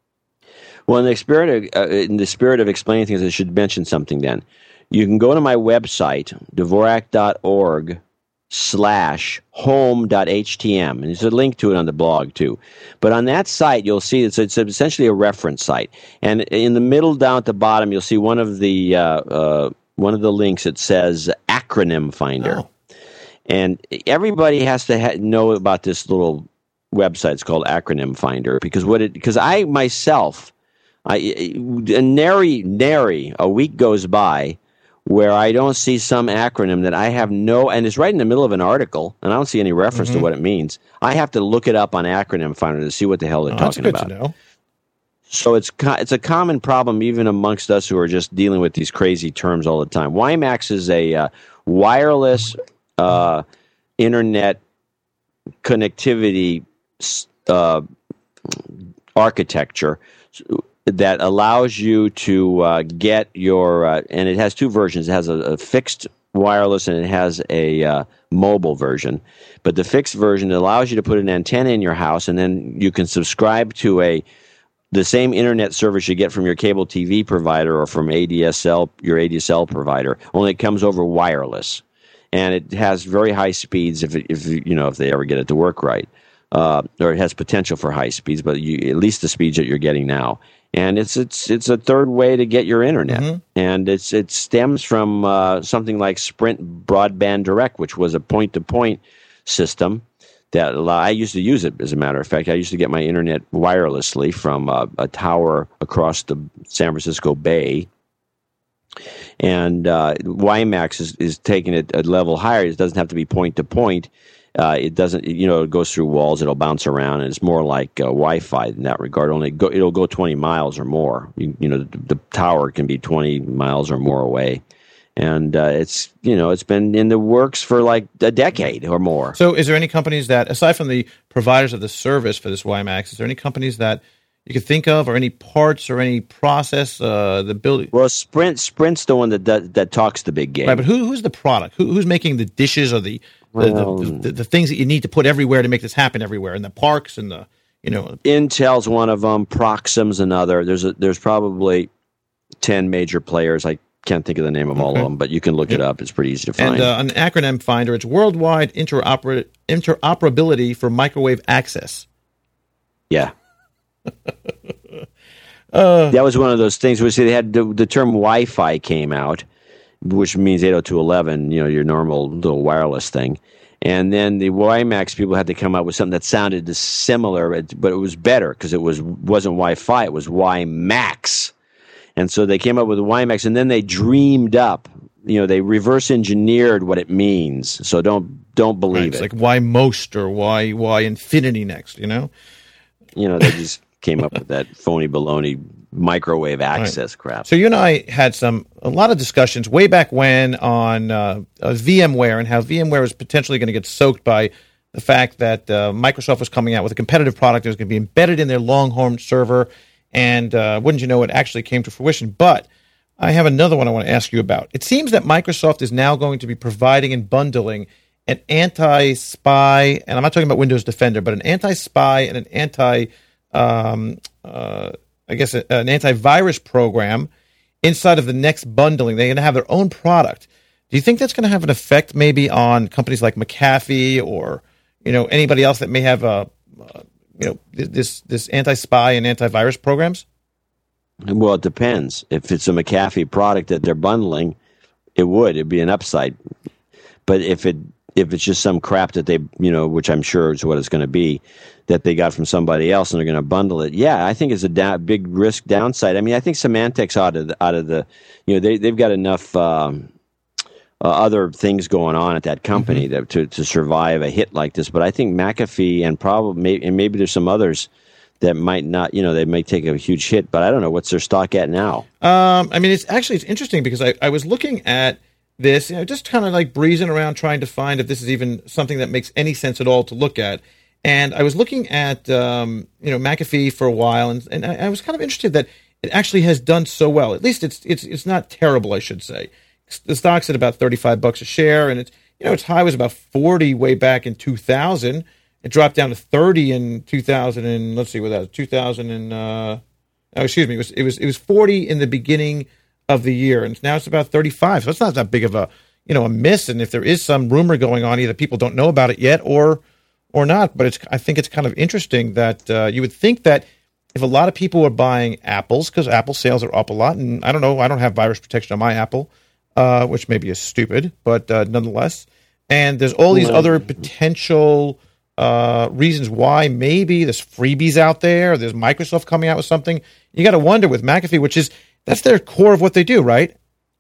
Well, in the spirit of, uh, in the spirit of explaining things, I should mention something then. You can go to my website, Dvorak.org slash home.htm, and there's a link to it on the blog, too. But on that site, you'll see it's, it's essentially a reference site. And in the middle down at the bottom, you'll see one of the uh, uh, one of the links that says Acronym Finder. Oh. And everybody has to ha- know about this little website. It's called Acronym Finder because what it because I myself, I nary nary a week goes by where I don't see some acronym that I have no, and it's right in the middle of an article, and I don't see any reference mm-hmm. to what it means. I have to look it up on Acronym Finder to see what the hell they're oh, talking that's good about. To know. So it's it's a common problem even amongst us who are just dealing with these crazy terms all the time. WiMAX is a uh, wireless uh, internet connectivity uh, architecture that allows you to uh, get your, uh, and it has two versions. It has a, a fixed wireless and it has a uh, mobile version. But the fixed version allows you to put an antenna in your house, and then you can subscribe to a the same internet service you get from your cable T V provider or from A D S L, your A D S L provider. Only it comes over wireless, and it has very high speeds if it, if you know if they ever get it to work right, uh, or it has potential for high speeds, but you, at least the speeds that you're getting now. And it's it's it's a third way to get your internet, mm-hmm. and it's it stems from uh, something like Sprint Broadband Direct, which was a point-to-point system that I used to use it. As a matter of fact, I used to get my internet wirelessly from a, a tower across the San Francisco Bay. And uh, WiMAX is, is taking it a level higher. It doesn't have to be point-to-point. Uh, it doesn't, you know, it goes through walls. It'll bounce around, and it's more like uh, Wi-Fi in that regard. Only go, it'll go twenty miles or more. You, you know, the, the tower can be twenty miles or more away, and uh, it's, you know, it's been in the works for like a decade or more. So, is there any companies that, aside from the providers of the service for this WiMAX, is there any companies that you could think of, or any parts, or any process, uh, the building? Well, Sprint, Sprint's the one that that, that talks the big game. Right, but who who's the product? Who, who's making the dishes or the The, well, the, the, the things that you need to put everywhere to make this happen everywhere, in the parks and the, you know. Intel's one of them. Proxim's another. There's a, there's probably ten major players. I can't think of the name of all Okay. of them, but you can look Yep. it up. It's pretty easy to find. And uh, an acronym finder, it's Worldwide Interoper- Interoperability for Microwave Access. Yeah. uh, that was one of those things where see, they had the, the term Wi-Fi came out, which means eight oh two dot eleven, you know, your normal little wireless thing. And then the WiMAX people had to come up with something that sounded similar, but it was better because it was, wasn't Wi-Fi, it was WiMAX. And so they came up with WiMAX, and then they dreamed up, you know, they reverse engineered what it means. So don't don't believe Right, it. it's like why most or why why infinity next, you know? You know, they just came up with that phony baloney microwave access right. crap. So you and I had some a lot of discussions way back when on uh, uh, VMware and how VMware was potentially going to get soaked by the fact that uh, Microsoft was coming out with a competitive product that was going to be embedded in their Longhorn server, and uh, wouldn't you know, it actually came to fruition. But I have another one I want to ask you about. It seems that Microsoft is now going to be providing and bundling an anti-spy, and I'm not talking about Windows Defender, but an anti-spy and an anti, um, uh, I guess, a, an antivirus program inside of the next bundling. They're going to have their own product. Do you think that's going to have an effect maybe on companies like McAfee or, you know, anybody else that may have a, uh, you know, this this anti-spy and antivirus programs? Well, it depends. If it's a McAfee product that they're bundling, it would. It'd be an upside. But if it if it's just some crap that they, you know, which I'm sure is what it's going to be, that they got from somebody else and they're going to bundle it, yeah, I think it's a da- big risk downside. I mean, I think Symantec's out of the, out of the, you know, they they've got enough um, uh, other things going on at that company mm-hmm. that to to survive a hit like this. But I think McAfee and probably and maybe there's some others that might not, you know, they may take a huge hit. But I don't know, what's their stock at now? Um, I mean, it's actually it's interesting because I, I was looking at this, you know, just kind of like breezing around trying to find if this is even something that makes any sense at all to look at. And I was looking at, um, you know, McAfee for a while, and, and I, I was kind of interested that it actually has done so well. At least it's it's it's not terrible, I should say. The stock's at about thirty-five bucks a share, and it's, you know, its high was about forty way back in two thousand. It dropped down to thirty in two thousand, and let's see what that was, two thousand and uh, oh, excuse me, it was it was it was forty in the beginning of the year, and now it's about thirty-five. So it's not that big of a, you know, a miss. And if there is some rumor going on, either people don't know about it yet or or not. But it's I think it's kind of interesting that uh, you would think that if a lot of people are buying Apples, because Apple sales are up a lot, and I don't know, I don't have virus protection on my Apple, uh, which maybe is stupid, but uh, nonetheless. And there's all these other potential uh, reasons why maybe there's freebies out there. There's Microsoft coming out with something. You got to wonder with McAfee, which is that's their core of what they do, right?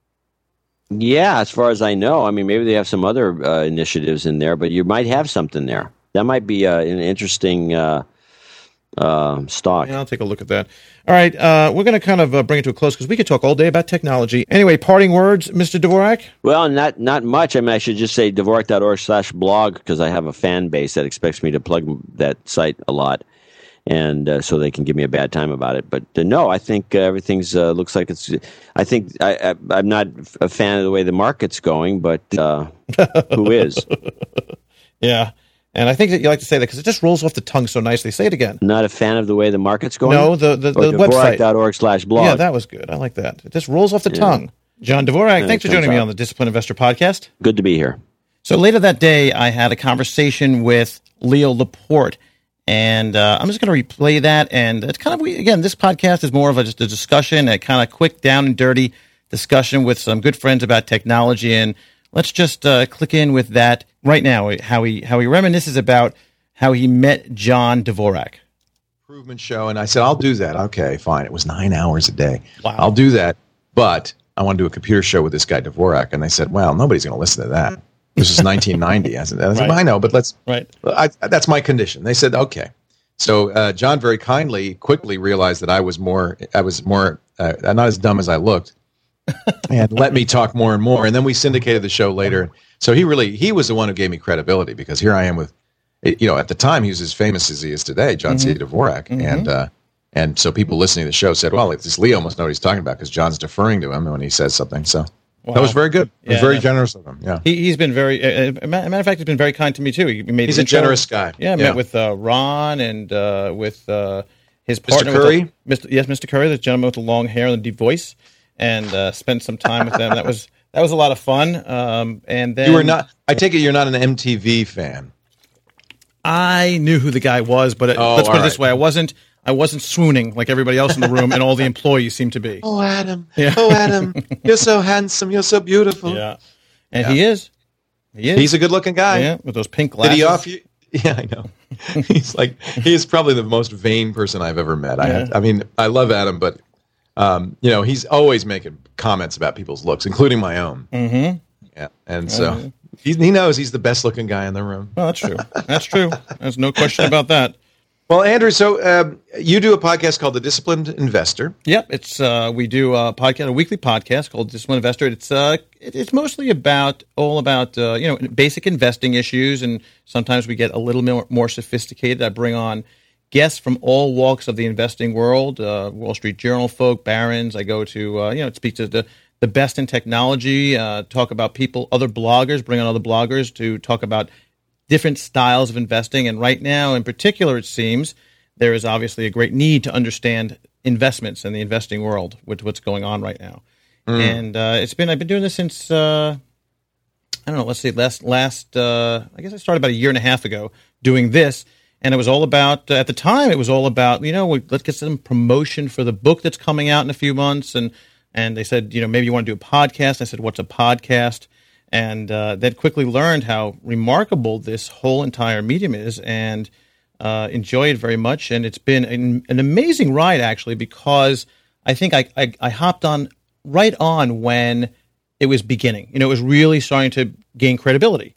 Yeah, as far as I know. I mean, maybe they have some other uh, initiatives in there, but you might have something there. That might be uh, an interesting uh, uh, stock. Yeah, I'll take a look at that. All right, uh, we're going to kind of uh, bring it to a close because we could talk all day about technology. Anyway, parting words, Mister Dvorak? Well, not not much. I mean, I should just say Dvorak.org slash blog because I have a fan base that expects me to plug that site a lot, and uh, so they can give me a bad time about it. But uh, no, I think uh, everything's uh, looks like it's. I think I, I, I'm not a fan of the way the market's going, but uh, who is? Yeah. And I think that you like to say that because it just rolls off the tongue so nicely. Say it again. Not a fan of the way the market's going? No, the, the, the website. Dvorak.org slash blog. Yeah, that was good. I like that. It just rolls off the yeah. tongue. John Dvorak, yeah, thanks for joining out. me on the Disciplined Investor Podcast. Good to be here. So later that day, I had a conversation with Leo Laporte. And uh, I'm just going to replay that. And it's kind of, again, this podcast is more of a, just a discussion, a kind of quick, down and dirty discussion with some good friends about technology. And let's just uh, click in with that right now, how he how he reminisces about how he met John Dvorak. Improvement show, and I said, I'll do that. Okay, fine. It was nine hours a day. Wow. I'll do that, but I want to do a computer show with this guy Dvorak. And they said, well, nobody's going to listen to that. This is nineteen ninety. I said, I, said, right. well, I know, but let's. Right. I, that's my condition. They said, okay. So uh, John very kindly, quickly realized that I was more, I was more, uh, not as dumb as I looked. And let me talk more and more. And then we syndicated the show later. So he really, he was the one who gave me credibility because here I am with, you know, at the time he was as famous as he is today, John mm-hmm. C. Dvorak. Mm-hmm. And uh, and so people listening to the show said, well, this Leo must know what he's talking about because John's deferring to him when he says something. So wow. that was very good. It was yeah, very generous of him. Yeah, he, He's been very, uh, matter of fact, he's been very kind to me too. He made he's a generous guy. Yeah, I yeah. met with uh, Ron and uh, with uh, his partner. Mister Curry? With the, Mister Yes, Mister Curry, the gentleman with the long hair and the deep voice. and uh, spent some time with them. That was that was a lot of fun. Um, and then You were not. I take it you're not an M T V fan. I knew who the guy was, but Oh, let's put it all this right. way: I wasn't. I wasn't swooning like everybody else in the room, and all the employees seemed to be. Oh, Adam. Yeah. Oh, Adam. You're so handsome. You're so beautiful. Yeah, and Yeah. he is. He is. He's a good-looking guy. yeah, with those pink Did glasses. he off you? Yeah, I know. He's like he's probably the most vain person I've ever met. I Yeah. have, I mean, I love Adam, but um, you know, he's always making comments about people's looks, including my own. Mm-hmm. Yeah, and so he, he knows he's the best-looking guy in the room. Well, that's true. That's true. There's no question about that. Well, Andrew, so um, you do a podcast called The Disciplined Investor. Yep, it's uh, we do a podcast, a weekly podcast called Disciplined Investor. It's uh, it, it's mostly about all about uh, you know basic investing issues, and sometimes we get a little more, more sophisticated. I bring on guests from all walks of the investing world, uh, Wall Street Journal folk, Barron's. I go to uh, you know speak to the the best in technology, uh, talk about people, other bloggers, bring on other bloggers to talk about different styles of investing. And right now, in particular, it seems there is obviously a great need to understand investments and the investing world with what's going on right now. Mm. And uh, it's been I've been doing this since uh, I don't know. Let's see, last last uh, I guess I started about a year and a half ago doing this, and it was all about uh, at the time it was all about you know let's get some promotion for the book that's coming out in a few months, and and they said you know maybe you want to do a podcast. I said, what's a podcast? And uh, then quickly learned how remarkable this whole entire medium is, and uh, enjoy it very much. And it's been an, an amazing ride, actually, because I think I, I, I hopped on right on when it was beginning. You know, it was really starting to gain credibility,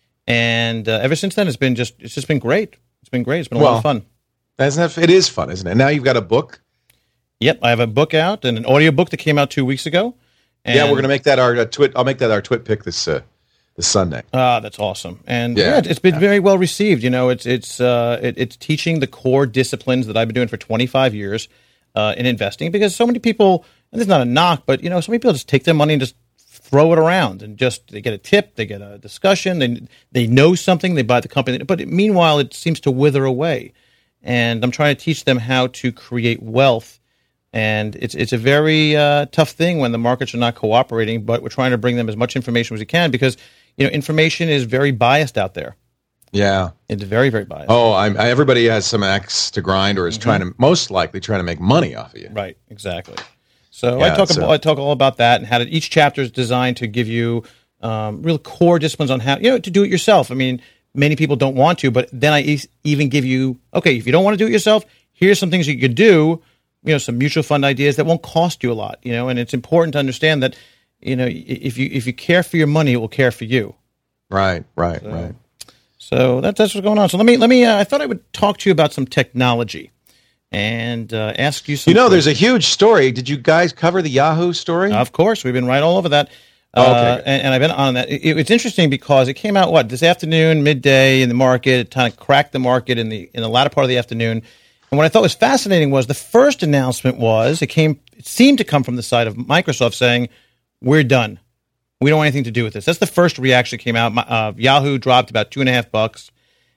and uh, ever since then, it's been just it's just been great. It's been great. It's been a Well, lot of fun. Isn't that, it is fun, isn't it? Now you've got a book. Yep, I have a book out and an audio book that came out two weeks ago. And, yeah, we're gonna make that our uh, twit. I'll make that our twit pick this uh, this Sunday. Ah, that's awesome, and Yeah. yeah, it's been very well received. You know, it's it's uh, it, it's teaching the core disciplines that I've been doing for twenty-five years uh, in investing. Because so many people, and this is not a knock, but you know, so many people just take their money and just throw it around, and just they get a tip, they get a discussion, they they know something, they buy the company, but meanwhile, it seems to wither away. And I'm trying to teach them how to create wealth. And it's it's a very uh, tough thing when the markets are not cooperating, but we're trying to bring them as much information as we can because, you know, information is very biased out there. Yeah. It's very, very biased. Oh, I'm, I, everybody has some axe to grind, or is Mm-hmm. trying to most likely trying to make money off of you. Right, exactly. So Yeah, I talk so- about I talk all about that and how to, each chapter is designed to give you um, real core disciplines on how you know to do it yourself. I mean, many people don't want to, but then I e- even give you okay, if you don't want to do it yourself, here's some things you could do. You know, some mutual fund ideas that won't cost you a lot. You know, and it's important to understand that you know if you if you care for your money, it will care for you. Right, right, right. So that's that's what's going on. So let me let me. Uh, I thought I would talk to you about some technology and uh, ask you some. You know, there's questions. a huge story. Did you guys cover the Yahoo story? Of course, we've been right all over that. Oh, okay, Uh, good. and, and I've been on that. It, it's interesting because it came out what this afternoon, midday in the market. It kind of cracked the market in the in the latter part of the afternoon. And what I thought was fascinating was the first announcement was it came. It seemed to come from the side of Microsoft saying, "We're done. We don't want anything to do with this." That's the first reaction that came out. Uh, Yahoo dropped about two and a half bucks,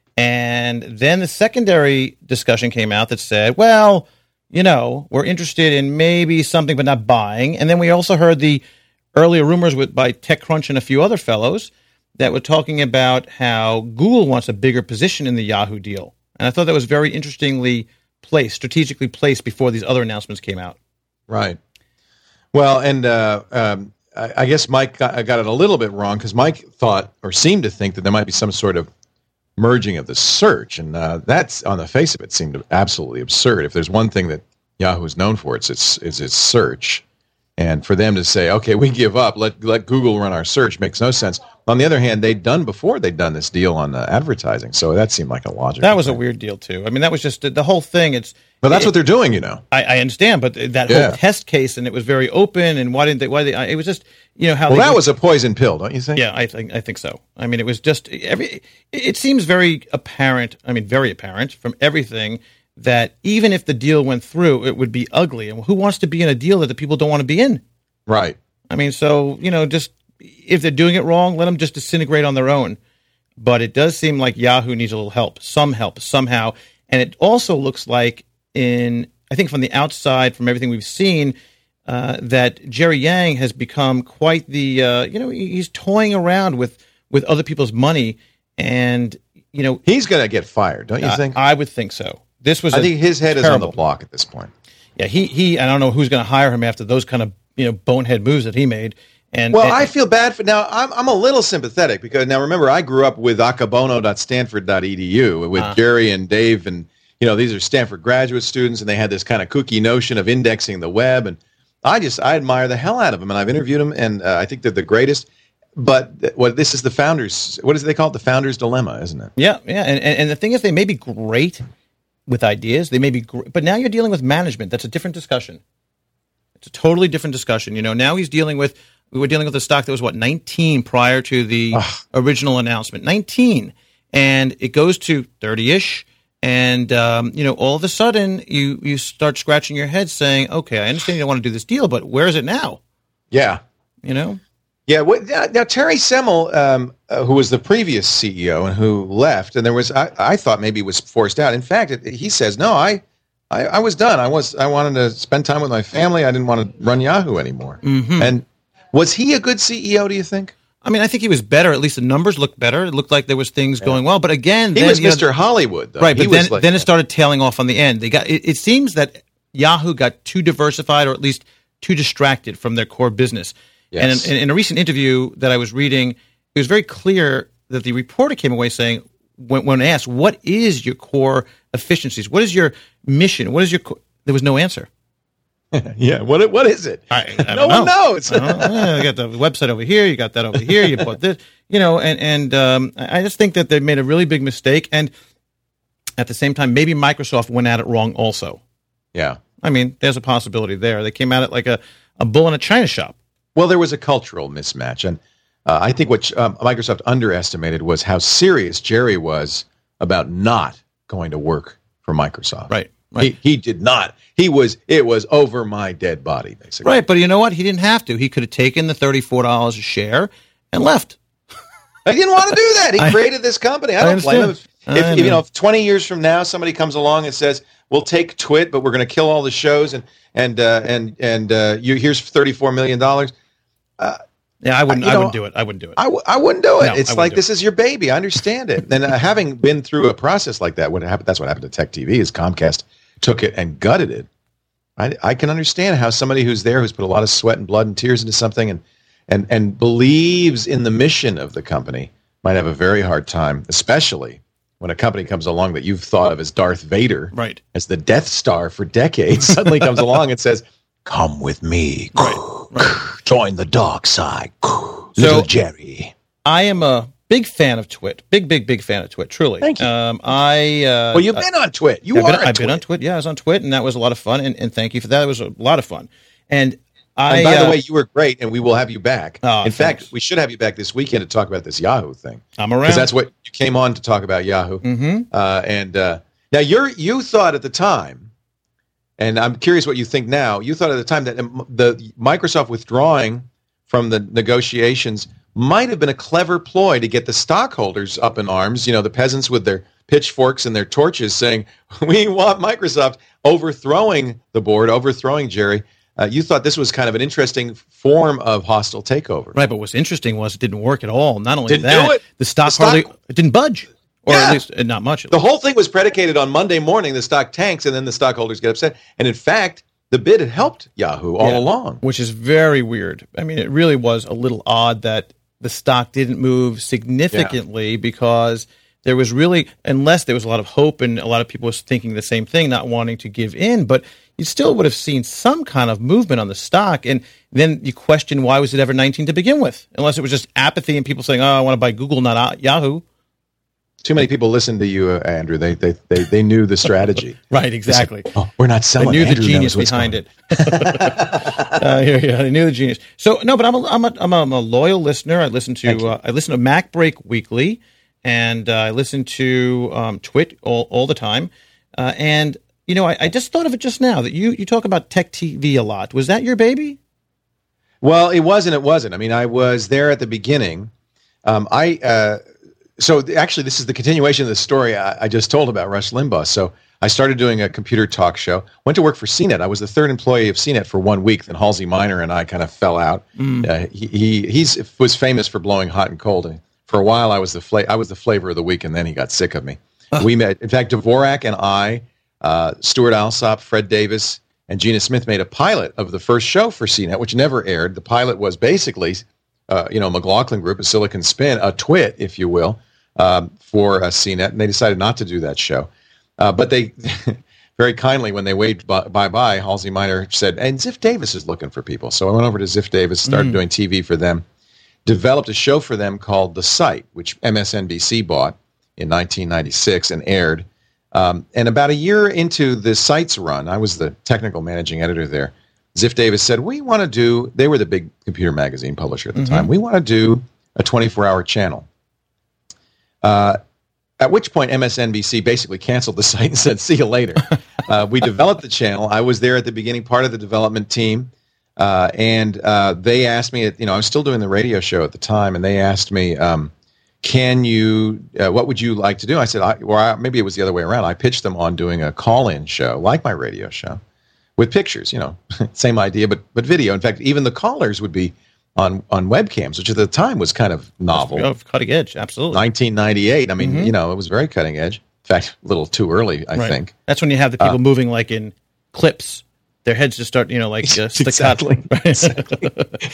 and then the secondary discussion came out that said, "Well, you know, we're interested in maybe something, but not buying." And then we also heard the earlier rumors with by TechCrunch and a few other fellows that were talking about how Google wants a bigger position in the Yahoo deal. And I thought that was very interestingly placed, strategically placed before these other announcements came out. Right. Well, and uh, um, I, I guess Mike got, got it a little bit wrong because Mike thought or seemed to think that there might be some sort of merging of the search, and uh, that's on the face of it seemed absolutely absurd. If there's one thing that Yahoo is known for, it's its is its search, and for them to say, "Okay, we give up, let let Google run our search," makes no sense. On the other hand, they'd done before they'd done this deal on uh, advertising, so that seemed like a logical. That was a thing. weird deal too. I mean, that was just the, the whole thing. It's But that's it, what they're doing, you know. I, I understand, but that Yeah. whole test case and it was very open. And why didn't they? Why they? It was just you know how. Well, they, that was a poison pill, don't you think? Yeah, I think I think so. I mean, it was just every. It seems very apparent. I mean, very apparent from everything that even if the deal went through, it would be ugly. And who wants to be in a deal that the people don't want to be in? Right. I mean, so you know, just if they're doing it wrong, let them just disintegrate on their own. But it does seem like Yahoo needs a little help, some help somehow. And it also looks like in I think from the outside, from everything we've seen, uh, that Jerry Yang has become quite the, uh, you know, he's toying around with, with other people's money. And, you know, he's going to get fired, don't you uh, think? I would think so. This was I think his head terrible. is on the block at this point. Yeah, he, he, I don't know who's going to hire him after those kind of, you know, bonehead moves that he made. And well, and, I feel bad for now. I'm I'm a little sympathetic because now remember I grew up with akabono dot stanford dot e d u with uh, Jerry and Dave, and you know these are Stanford graduate students, and they had this kind of kooky notion of indexing the web, and I just I admire the hell out of them, and I've interviewed them, and uh, I think they're the greatest. But th- what this is the founders. What is it they call it? The founders dilemma, isn't it? Yeah, yeah, and and, and the thing is, they may be great with ideas, they may be, great, but now you're dealing with management. That's a different discussion. It's a totally different discussion. You know, now he's dealing with. We were dealing with a stock that was, what, nineteen prior to the Ugh. original announcement. nineteen. And it goes to thirty-ish. And, um, you know, all of a sudden, you, you start scratching your head saying, okay, I understand you don't want to do this deal, but where is it now? Yeah. You know? Yeah. What, now, Terry Semel, um, uh, who was the previous C E O and who left, and there was, I, I thought maybe was forced out. In fact, it, he says, no, I, I, I was done. I was, I wanted to spend time with my family. I didn't want to run Yahoo anymore. Mm-hmm. And, was he a good C E O, do you think? I mean, I think he was better. At least the numbers looked better. It looked like there was things yeah. going well. But again, he then, was Mister know, Hollywood, though. Right, he but then, like, then it started tailing off on the end. They got. It, it seems that Yahoo got too diversified, or at least too distracted from their core business. Yes. And in, in a recent interview that I was reading, it was very clear that the reporter came away saying, when, when asked, "What is your core efficiencies? What is your mission? What is your?" Co-? There was no answer. Yeah, what what is it? I, I no one know. knows. I don't know. Yeah, you got the website over here. You got that over here. You bought this. You know, and and um, I just think that they made a really big mistake. And at the same time, maybe Microsoft went at it wrong also. Yeah, I mean, there's a possibility there. They came at it like a, a bull in a china shop. Well, there was a cultural mismatch, and uh, I think what um, Microsoft underestimated was how serious Jerry was about not going to work for Microsoft. Right. Right. He, he did not. He was. It was over my dead body, basically. Right, but you know what? He didn't have to. He could have taken the thirty-four dollars a share and left. He didn't want to do that. He I, created this company. I I don't blame him. If, if if you know, if twenty years from now somebody comes along and says, "We'll take Twit, but we're going to kill all the shows," and and uh, and and uh, you here's thirty-four million dollars. Uh, yeah, I wouldn't. I, I know, wouldn't do it. I wouldn't do it. I, w- I wouldn't do it. No, it's like this it. is your baby. I understand it. And uh, having been through a process like that, what happened? That's what happened to Tech T V. Is Comcast took it and gutted it. I, I can understand how somebody who's there, who's put a lot of sweat and blood and tears into something, and and and believes in the mission of the company, might have a very hard time, especially when a company comes along that you've thought of as Darth Vader, right, as the Death Star for decades, suddenly comes along and says, "Come with me, right, right. join the dark side, so, little Jerry." I am a big fan of Twit. Big, big, big fan of Twit. Truly. Thank you. Um, I uh, well, you've been on Twit. You I've are. Been, I've Twit. been on Twit. Yeah, I was on Twit, and that was a lot of fun. And, and thank you for that. It was a lot of fun. And I. And by uh, the way, you were great, and we will have you back. Oh, In thanks. fact, we should have you back this weekend to talk about this Yahoo thing. I'm around. Because that's what you came on to talk about, Yahoo. Mm-hmm. Uh, and uh, now you're you thought at the time, and I'm curious what you think now. You thought at the time that the Microsoft withdrawing from the negotiations might have been a clever ploy to get the stockholders up in arms, you know, the peasants with their pitchforks and their torches saying, we want Microsoft, overthrowing the board, overthrowing Jerry. Uh, you thought this was kind of an interesting form of hostile takeover. Right, but what's interesting was it didn't work at all. Not only Didn't that, do it. the stock, The stock- hardly it didn't budge. Or Yeah. at least uh, not much. At The least. whole thing was predicated on Monday morning, the stock tanks, and then the stockholders get upset. And in fact, the bid had helped Yahoo all Yeah. along. Which is very weird. I mean, it really was a little odd that the stock didn't move significantly because there was really, unless there was a lot of hope and a lot of people was thinking the same thing, not wanting to give in, but you still would have seen some kind of movement on the stock. And then you question, why was it ever nineteen to begin with? Unless it was just apathy and people saying, oh, I want to buy Google, not Yahoo. Too many people listened to you, uh, Andrew. They, they they they knew the strategy. Right, exactly. Said, oh, we're not selling. I knew Andrew the genius knows what's behind going it. uh, here, yeah, I knew the genius. So no, but I'm a, I'm a, I'm a, I'm a loyal listener. I listen to uh, I listen to Mac Break weekly, and uh, I listen to um, Twit all, all the time. Uh, and you know, I, I just thought of it just now that you you talk about Tech T V a lot. Was that your baby? Well, it wasn't. It wasn't. I mean, I was there at the beginning. Um, I uh, so th- actually, this is the continuation of the story I, I just told about Rush Limbaugh. So I started doing a computer talk show. Went to work for C net. I was the third employee of C net for one week. Then Halsey Minor and I kind of fell out. Mm. Uh, he he he's, was famous for blowing hot and cold. And for a while, I was the fla- I was the flavor of the week, and then he got sick of me. Uh. We met. In fact, Dvorak and I, uh, Stuart Alsop, Fred Davis, and Gina Smith made a pilot of the first show for C net, which never aired. The pilot was basically, uh, you know, McLaughlin Group, a Silicon Spin, a twit, if you will, um, for uh, C net, and they decided not to do that show. Uh, but they very kindly, when they waved bye-bye, Halsey Minor said, and Ziff Davis is looking for people. So I went over to Ziff Davis, started mm. doing T V for them, developed a show for them called The Site, which M S N B C bought in nineteen ninety-six and aired. Um, and about a year into the Site's run, I was the technical managing editor there, Ziff Davis said, we want to do, they were the big computer magazine publisher at the mm-hmm. time, we want to do a twenty-four hour channel. Uh At which point, M S N B C basically canceled the site and said, see you later. uh, we developed the channel. I was there at the beginning, part of the development team. Uh, and uh, they asked me, you know, I was still doing the radio show at the time, and they asked me, um, can you, uh, what would you like to do? I said, I, or I, maybe it was the other way around. I pitched them on doing a call-in show, like my radio show, with pictures, you know, same idea, but but video. In fact, even the callers would be on on webcams, which at the time was kind of novel. Oh, cutting edge, absolutely. nineteen ninety-eight. I mean, mm-hmm. you know, it was very cutting edge. In fact, a little too early, I right. think. That's when you have the people uh, moving like in clips. Their heads just start, you know, like uh, exactly. exactly.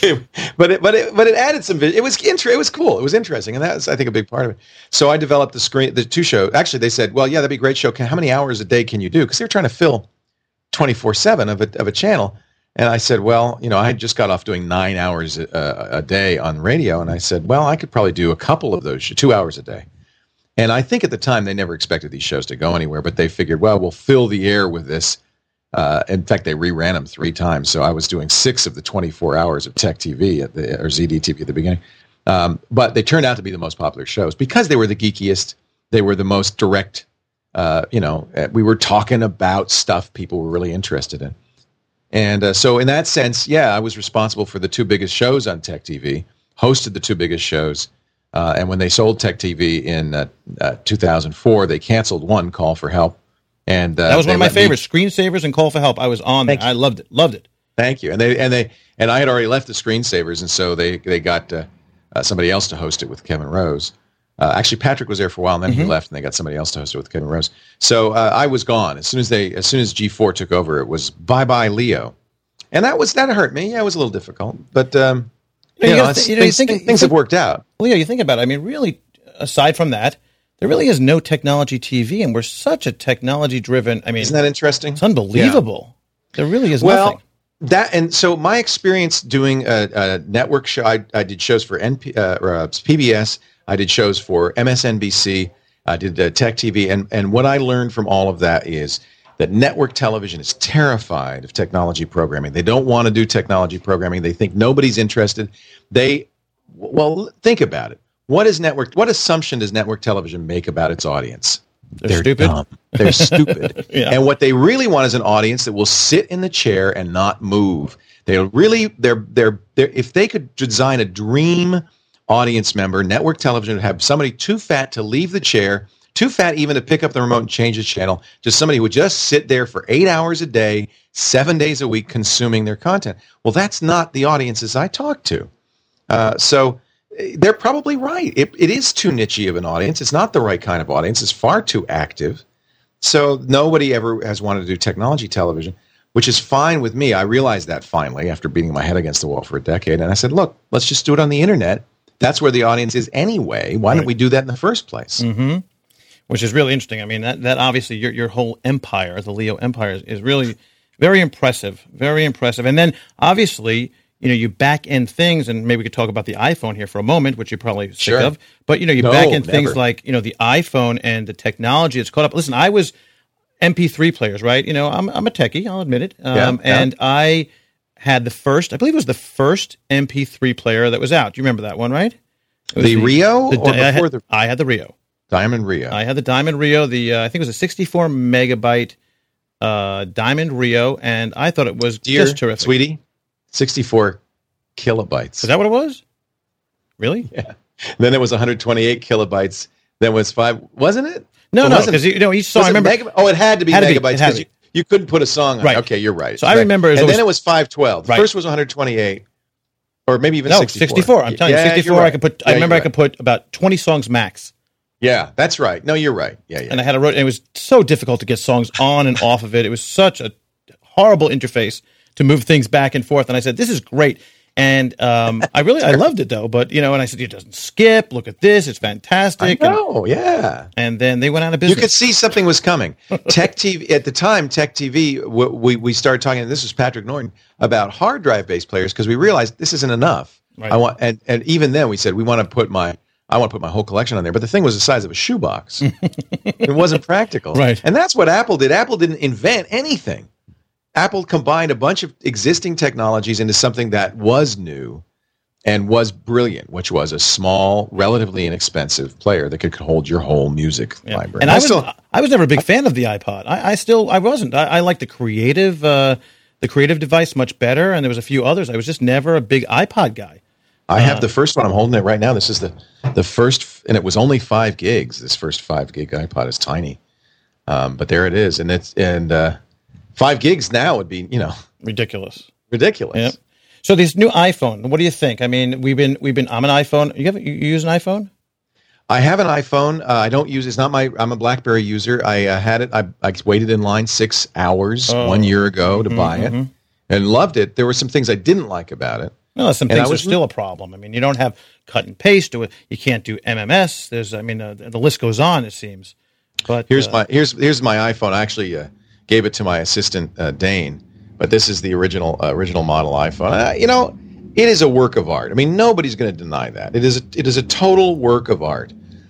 but it, but it, but it added some. It was inter- It was cool. It was interesting, and that was, I think, a big part of it. So I developed the screen, the two shows. Actually, they said, "Well, yeah, that'd be a great show. Can, how many hours a day can you do?" Because they were trying to fill twenty-four seven of a of a channel. And I said, well, you know, I had just got off doing nine hours a, a day on radio. And I said, well, I could probably do a couple of those, two hours a day. And I think at the time they never expected these shows to go anywhere, but they figured, well, we'll fill the air with this. Uh, in fact, they reran them three times. So I was doing six of the twenty-four hours of Tech T V at the, or Z D T V at the beginning. Um, but they turned out to be the most popular shows because they were the geekiest. They were the most direct. Uh, you know, we were talking about stuff people were really interested in. And uh, so in that sense, yeah, I was responsible for the two biggest shows on Tech T V, hosted the two biggest shows. Uh, and when they sold Tech T V in uh, uh, two thousand four, they canceled one, Call for Help. And uh, that was one of my favorites, me... Screensavers and Call for Help. I was on there. I loved it. Loved it. Thank you. And they and they and I had already left the Screensavers, and so they they got uh, uh, somebody else to host it with Kevin Rose. Uh, actually, Patrick was there for a while, and then mm-hmm. he left, and they got somebody else to host it with Kevin Rose. So uh, I was gone as soon as they as soon as G four took over. It was bye bye Leo, and that was that hurt me. Yeah, it was a little difficult, but um, you, you know, know, th- you know things, you think, things have worked out. Leo, you think about it. I mean, really, aside from that, there really is no technology T V, and we're such a technology-driven. I mean, isn't that interesting? It's unbelievable. Yeah. There really is well, nothing. That and so my experience doing a, a network show, I, I did shows for N P, uh, or, uh, P B S. I did shows for M S N B C. I did uh, Tech T V, and and what I learned from all of that is that network television is terrified of technology programming. They don't want to do technology programming. They think nobody's interested. They well, think about it. What is network? What assumption does network television make about its audience? They're, They're stupid. Dumb. They're stupid. Yeah. And what they really want is an audience that will sit in the chair and not move. They really, they're, they're, they're, if they could design a dream audience member, network television would have somebody too fat to leave the chair, too fat even to pick up the remote and change the channel, just somebody who would just sit there for eight hours a day, seven days a week, consuming their content. Well, that's not the audiences I talk to. Uh, so they're probably right. It, it is too niche-y of an audience. It's not the right kind of audience. It's far too active. So nobody ever has wanted to do technology television, which is fine with me. I realized that finally after beating my head against the wall for a decade. And I said, look, let's just do it on the internet. That's where the audience is anyway. Why right. don't we do that in the first place? Mm-hmm. Which is really interesting. I mean, that, that obviously your your whole empire, the Leo empire, is, is really very impressive, very impressive. And then obviously, you know, you back end things, and maybe we could talk about the iPhone here for a moment, which you're probably sick sure. of. But, you know, you no, back end never. things like, you know, the iPhone and the technology that's caught up. Listen, I was M P three players, right? You know, I'm I'm a techie, I'll admit it. Um, yeah, yeah. And I had the first, I believe it was the first M P three player that was out. Do you remember that one, right? The, the Rio the, or before I had, the I had the Rio. Diamond Rio. I had the Diamond Rio. The uh, I think it was a sixty-four megabyte uh, Diamond Rio, and I thought it was Dear just terrific. Sweetie, sixty-four kilobytes. Is that what it was? Really? Yeah. Then it was one hundred twenty-eight kilobytes Then was five, wasn't it? No, Or no, wasn't because it- you know each song. was I it remember. megab- oh, it had to be Had to be, it megabytes had to because be. you, you couldn't put a song on Right. it. Okay, you're right. So I Right. remember it was and always- then it was five twelve. Right. First was one hundred twenty-eight, or maybe even No, sixty-four. sixty-four. I'm telling Yeah, you, you're sixty-four. I right. could put. Yeah, I remember you're I could put about twenty songs max, Yeah, that's right. No, you're right. Yeah, yeah. and I had a. And it was so difficult to get songs on and off of it. It was such a horrible interface to move things back and forth. And I said, "This is great." And um, I really, I loved it though. But you know, and I said, "It doesn't skip. Look at this. It's fantastic." I know, yeah. And, and then they went out of You business. could see something was coming. Tech T V at the time. Tech T V. w- We we started talking. And this was Patrick Norton about hard drive based players because we realized this isn't enough. Right. I want and and even then we said we want to put my I want to put my whole collection on there. But the thing was the size of a shoebox. It wasn't practical. Right. And that's what Apple did. Apple didn't invent anything. Apple combined a bunch of existing technologies into something that was new and was brilliant, which was a small, relatively inexpensive player that could hold your whole music Yeah. library. And I was, still, I was never a big fan of the iPod. I, I still, I wasn't. I, I like the creative, uh, the creative device much better. And there was a few others. I was just never a big iPod guy. I have the first one. I'm holding it right now. This is the the first, and it was only five gigs. This first five gig iPod is tiny, um, but there it is, and it's and uh, five gigs now would be you know Ridiculous. ridiculous. Yeah. So this new iPhone, what do you think? I mean, we've been, we've been. I'm an iPhone. You have, you use an iPhone? I have an iPhone. Uh, I don't use. It's not my. I'm a BlackBerry user. I uh, had it. I, I waited in line six hours Oh. one year ago to buy it, mhm. and loved it. There were some things I didn't like about it. No, some And I things are was- still a problem. I mean, you don't have cut and paste. Do it. You can't do M M S. There's, I mean, uh, the list goes on. It seems. But Here's uh, my here's here's my iPhone. I actually uh, gave it to my assistant uh, Dane, but this is the original uh, original model iPhone. Uh, you know, it is a work of art. I mean, nobody's going to deny that. It is a, it is a total work of art.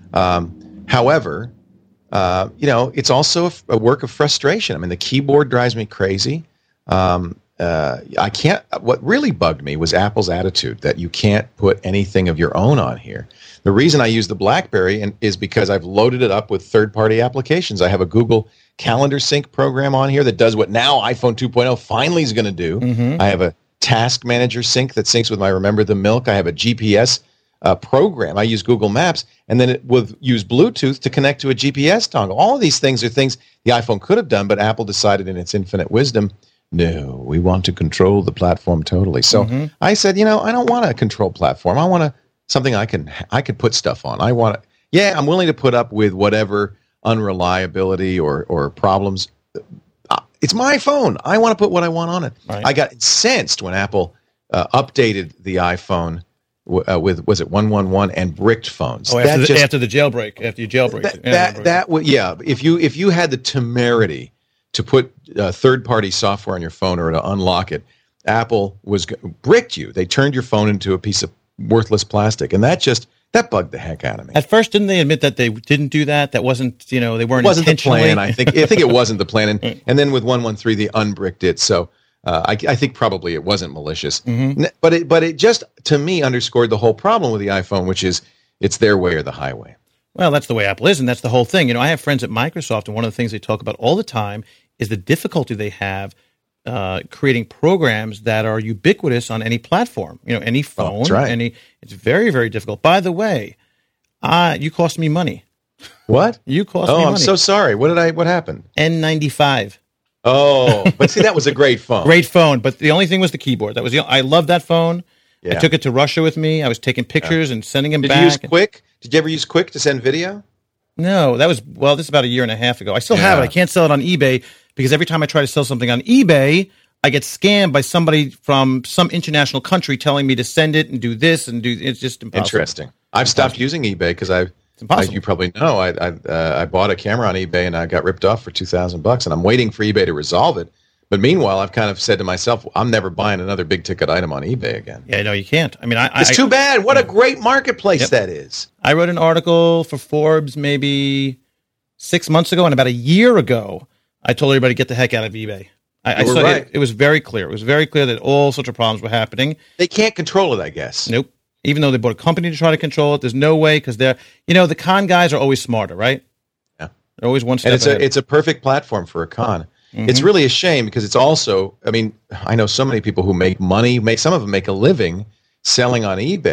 Um, however, uh, you know, it's also a, a work of frustration. I mean, the keyboard drives me crazy. Um, uh, I can't. What really bugged me was Apple's attitude that you can't put anything of your own on here. The reason I use the BlackBerry and, is because I've loaded it up with third-party applications. I have a Google Calendar Sync program on here that does what now iPhone two point oh finally is going to do. Mhm. I have a Task Manager Sync that syncs with my Remember the Milk. I have a G P S uh, program. I use Google Maps, and then it will use Bluetooth to connect to a G P S dongle. All of these things are things the iPhone could have done, but Apple decided in its infinite wisdom, no, we want to control the platform totally. So Mhm. I said, you know, I don't want a control platform. I want to something I can I could put stuff on. I want to, yeah, I'm willing to put up with whatever unreliability or or problems. Uh, It's my phone. I want to put what I want on it. Right. I got incensed when Apple uh, updated the iPhone w- uh, with was it one one one and bricked phones. Oh, after That the, just- after the jailbreak, after you jailbreak that it. Yeah, that, jailbreak. that would yeah. If you if you had the temerity to put uh, third party software on your phone or to unlock it, Apple was g- bricked you. They turned your phone into a piece of worthless plastic, and that just that bugged the heck out of me. At first, didn't they admit that they didn't do that? That wasn't, you know, they weren't It wasn't the intentionally. plan. I think I think it wasn't the plan, and and then with one one three they unbricked it. So uh, I, I think probably it wasn't malicious, Mhm. N- but it but it just to me underscored the whole problem with the iPhone, which is it's their way or the highway. Well, that's the way Apple is, and that's the whole thing. You know, I have friends at Microsoft, and one of the things they talk about all the time is the difficulty they have uh, creating programs that are ubiquitous on any platform. You know, any phone, that's right. any. It's very, very difficult. By the way, uh, you cost me money. What? You cost Oh, me I'm money. so sorry. What did I? What happened? N ninety-five. Oh, but see, that was a great phone. Great phone, but the only thing was the keyboard. That was the. I love that phone. I Yeah. took it to Russia with me. I was taking pictures and sending them Did back. you use Quick? Did you ever use Quick to send video? No, that was, well, this is about a year and a half ago. I still have it. Yeah. I can't sell it on eBay because every time I try to sell something on eBay, I get scammed by somebody from some international country telling me to send it and do this and do. It's just impossible. Interesting. I've stopped using eBay because I, impossible. you probably know, I I, uh, I bought a camera on eBay and I got ripped off for two thousand bucks, and I'm waiting for eBay to resolve it. But meanwhile, I've kind of said to myself, I'm never buying another big ticket item on eBay again. Yeah, no, you can't. I mean, I It's I, too bad. What a great marketplace Yep. that is. I wrote an article for Forbes maybe six months ago, and about a year ago, I told everybody to get the heck out of eBay. I, I You were saw right. it, it was very clear. It was very clear that all sorts of problems were happening. They can't control it, I guess. Nope. Even though they bought a company to try to control it, there's no way because they're, you know, the con guys are always smarter, right? Yeah. They're always one step And it's ahead. a it's a perfect platform for a con. Mhm. It's really a shame because it's also, I mean, I know so many people who make money, make some of them make a living selling on eBay,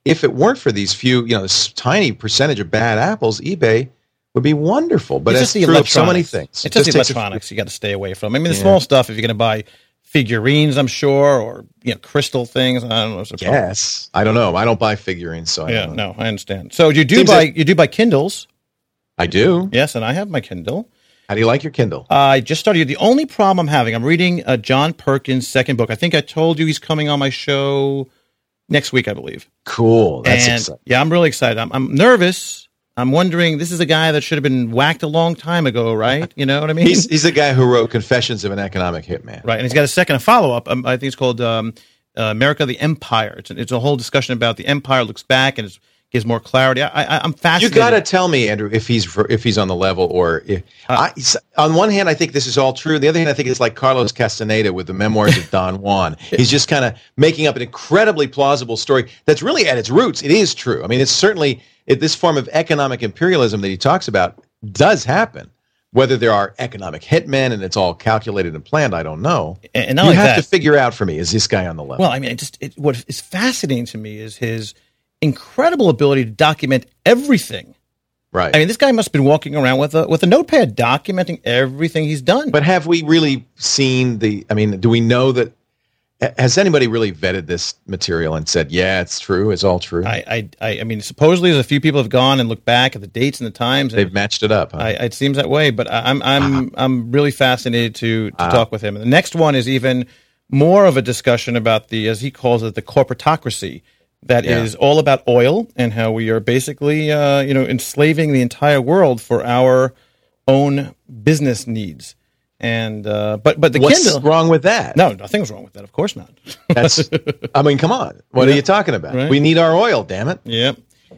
if it weren't for these few, you know, this tiny percentage of bad apples, eBay would be wonderful. But it's it's just the true of so many electronics. things. It's just, Just the takes a- electronics you got to stay away from. I mean, the Yeah. small stuff, if you're going to buy figurines, I'm sure, or you know, crystal things. I don't know. It's a problem. Yes, I don't know. I don't buy figurines, so I Yeah, don't know. no, I understand. So you do Seems buy like- you do buy Kindles. I do. Yes, and I have my Kindle. How do you like your Kindle? I just started. The only problem I'm having, I'm reading uh, John Perkins' second book. I think I told you he's coming on my show next week, I believe. Cool. That's and exciting. yeah, I'm really excited. I'm, I'm nervous. I'm wondering, this is a guy that should have been whacked a long time ago, right? You know what I mean? He's he's the guy who wrote Confessions of an Economic Hitman. Right, and he's got a second follow-up. Um, I think it's called um, uh, America the Empire. It's, it's a whole discussion about the empire looks back and it gives more clarity. I, I, I'm You fascinated. got to tell me, Andrew, if he's if he's on the level or if, Uh, I, on one hand, I think this is all true. On the other hand, I think it's like Carlos Castaneda with the Memoirs of Don Juan. He's just kind of making up an incredibly plausible story that's really at its roots. It is true. I mean, it's certainly it, this form of economic imperialism that he talks about does happen. Whether there are economic hitmen and it's all calculated and planned, I don't know. And- and not you only have that- to figure out for me, is this guy on the level? Well, I mean, it just it, what is fascinating to me is his incredible ability to document everything. right. I mean, this guy must have been walking around with a with a notepad documenting everything he's done. But have we really seen the? I mean, do we know that? Has anybody really vetted this material and said, "Yeah, it's true. It's all true"? I, I, I, I mean, supposedly, there's a few people have gone and looked back at the dates and the times. And They've matched it up. Huh? I, it seems that way, but I- I'm, I'm, Uh-huh. I'm really fascinated to to Uh-huh. talk with him. And the next one is even more of a discussion about the, as he calls it, the corporatocracy that Yeah. is all about oil and how we are basically, uh, you know, enslaving the entire world for our own business needs. And uh, but but the What's Kindle. wrong with that? No, nothing's wrong with that. Of course not. That's. I mean, come on. What Yeah. are you talking about? Right. We need our oil. Damn it. Yeah.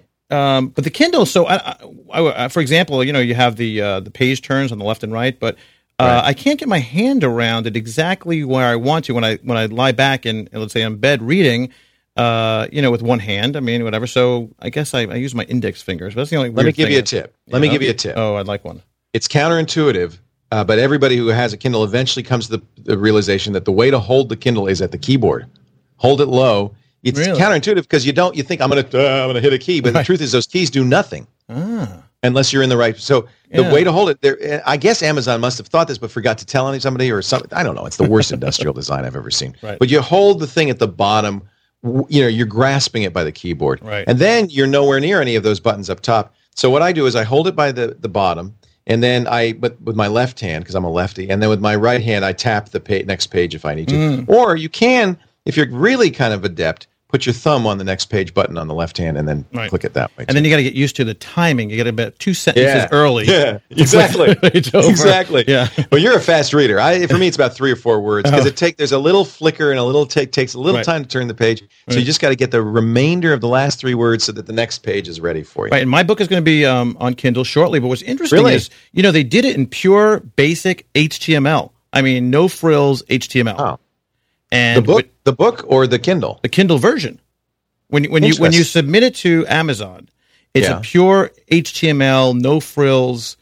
Um, but the Kindle, so I, I, I, for example, you know, you have the uh, the page turns on the left and right, but uh, Right. I can't get my hand around it exactly where I want to when I when I lie back and let's say I'm in bed reading, uh, you know, with one hand. I mean, whatever. So I guess I, I use my index fingers. But that's the only. Let me weird give thing you a is- tip. Let me know? give you a tip. Oh, I'd like one. It's counterintuitive, uh, but everybody who has a Kindle eventually comes to the, the realization that the way to hold the Kindle is at the keyboard. Hold it low. It's Really? counterintuitive because you don't. You think I'm gonna uh, I'm gonna hit a key, but Right. the truth is those keys do nothing. Ah, Unless you're in the right. So the Yeah. way to hold it there, I guess Amazon must have thought this, but forgot to tell somebody or something. I don't know. It's the worst industrial design I've ever seen. Right. But you hold the thing at the bottom. w- You know, you're grasping it by the keyboard, Right. and then you're nowhere near any of those buttons up top. So what I do is I hold it by the the bottom, and then I, but with my left hand because I'm a lefty, and then with my right hand I tap the pa- next page if I need to. Mm. Or you can, if you're really kind of adept, put your thumb on the next page button on the left hand, and then Right. click it that way. and then you got to get used to the timing. You got about two sentences Yeah. early. Yeah, exactly. It's over. Exactly. Yeah. Well, you're a fast reader. I, for me, it's about three or four words because Oh. it take there's a little flicker and a little take takes a little Right. time to turn the page. So you Right. just got to get the remainder of the last three words so that the next page is ready for you. Right, and my book is going to be um, on Kindle shortly. But what's interesting Really? is, you know, they did it in pure, basic H T M L. I mean, no frills H T M L. Oh. And The book, with the book, or the Kindle. the Kindle version, when when you when you Interesting. submit it to Amazon, it's Yeah. a pure H T M L, no frills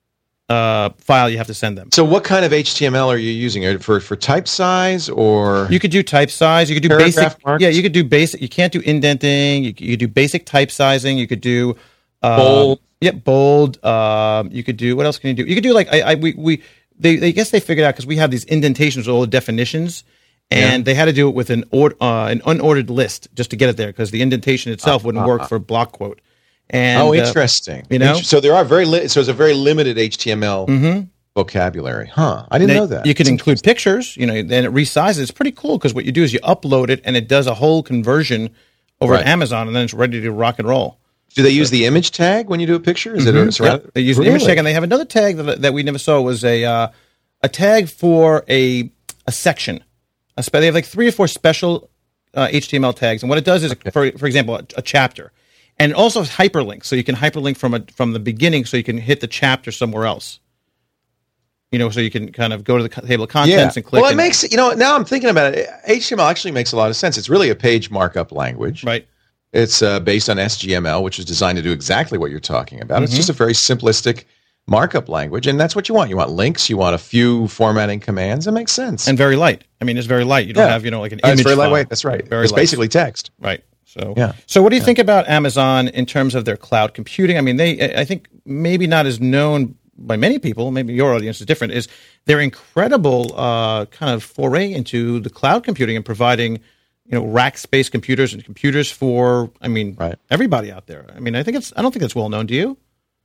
uh, file you have to send them. So, what kind of H T M L are you using? Are it For for type size or You could do type size. You could do Paragraph basic. marks? Yeah, you could do basic. You can't do indenting. You, c- you could do basic type sizing. You could do uh, Bold? Yep, bold. Um, you could do what else can you do? You could do like I, I we we they, they I guess they figured out because we have these indentations with all the definitions, and they had to do it with an ord, uh, an unordered list just to get it there because the indentation itself wouldn't work for block quote. And oh, uh, interesting. you know? Int- so there are very li- so it's a very limited H T M L Mhm. vocabulary, huh? I didn't They- know that. You can That's include pictures, you know, then it resizes. It's pretty cool because what you do is you upload it and it does a whole conversion over Right. at Amazon, and then it's ready to rock and roll. Do they use the image tag when you do a picture? Is it a surround- Yep. They use an image Really? tag, and they have another tag that, that we never saw was a uh, a tag for a a section. A spe- they have like three or four special uh, H T M L tags, and what it does is, for for example, a, a chapter, and it also has hyperlinks, so you can hyperlink from a from the beginning, so you can hit the chapter somewhere else. You know, so you can kind of go to the co- table of contents and click. Well, it and- makes you know. Now I'm thinking about it. H T M L actually makes a lot of sense. It's really a page markup language. right. It's uh, based on S G M L, which is designed to do exactly what you're talking about. It's Mhm. just a very simplistic markup language, and that's what you want. You want links. You want a few formatting commands. It makes sense. And very light. I mean, it's very light. You don't Yeah. have, you know, like an Uh, image it's very file. lightweight. That's right. Very It's light. basically text. Right. So, yeah. So what do you yeah. think about Amazon in terms of their cloud computing? I mean, they, I think maybe not as known by many people, maybe your audience is different, is their incredible uh, kind of foray into the cloud computing and providing, you know, rack space computers and computers for, I mean, right. everybody out there. I mean, I think it's, I don't think it's well known. Do you?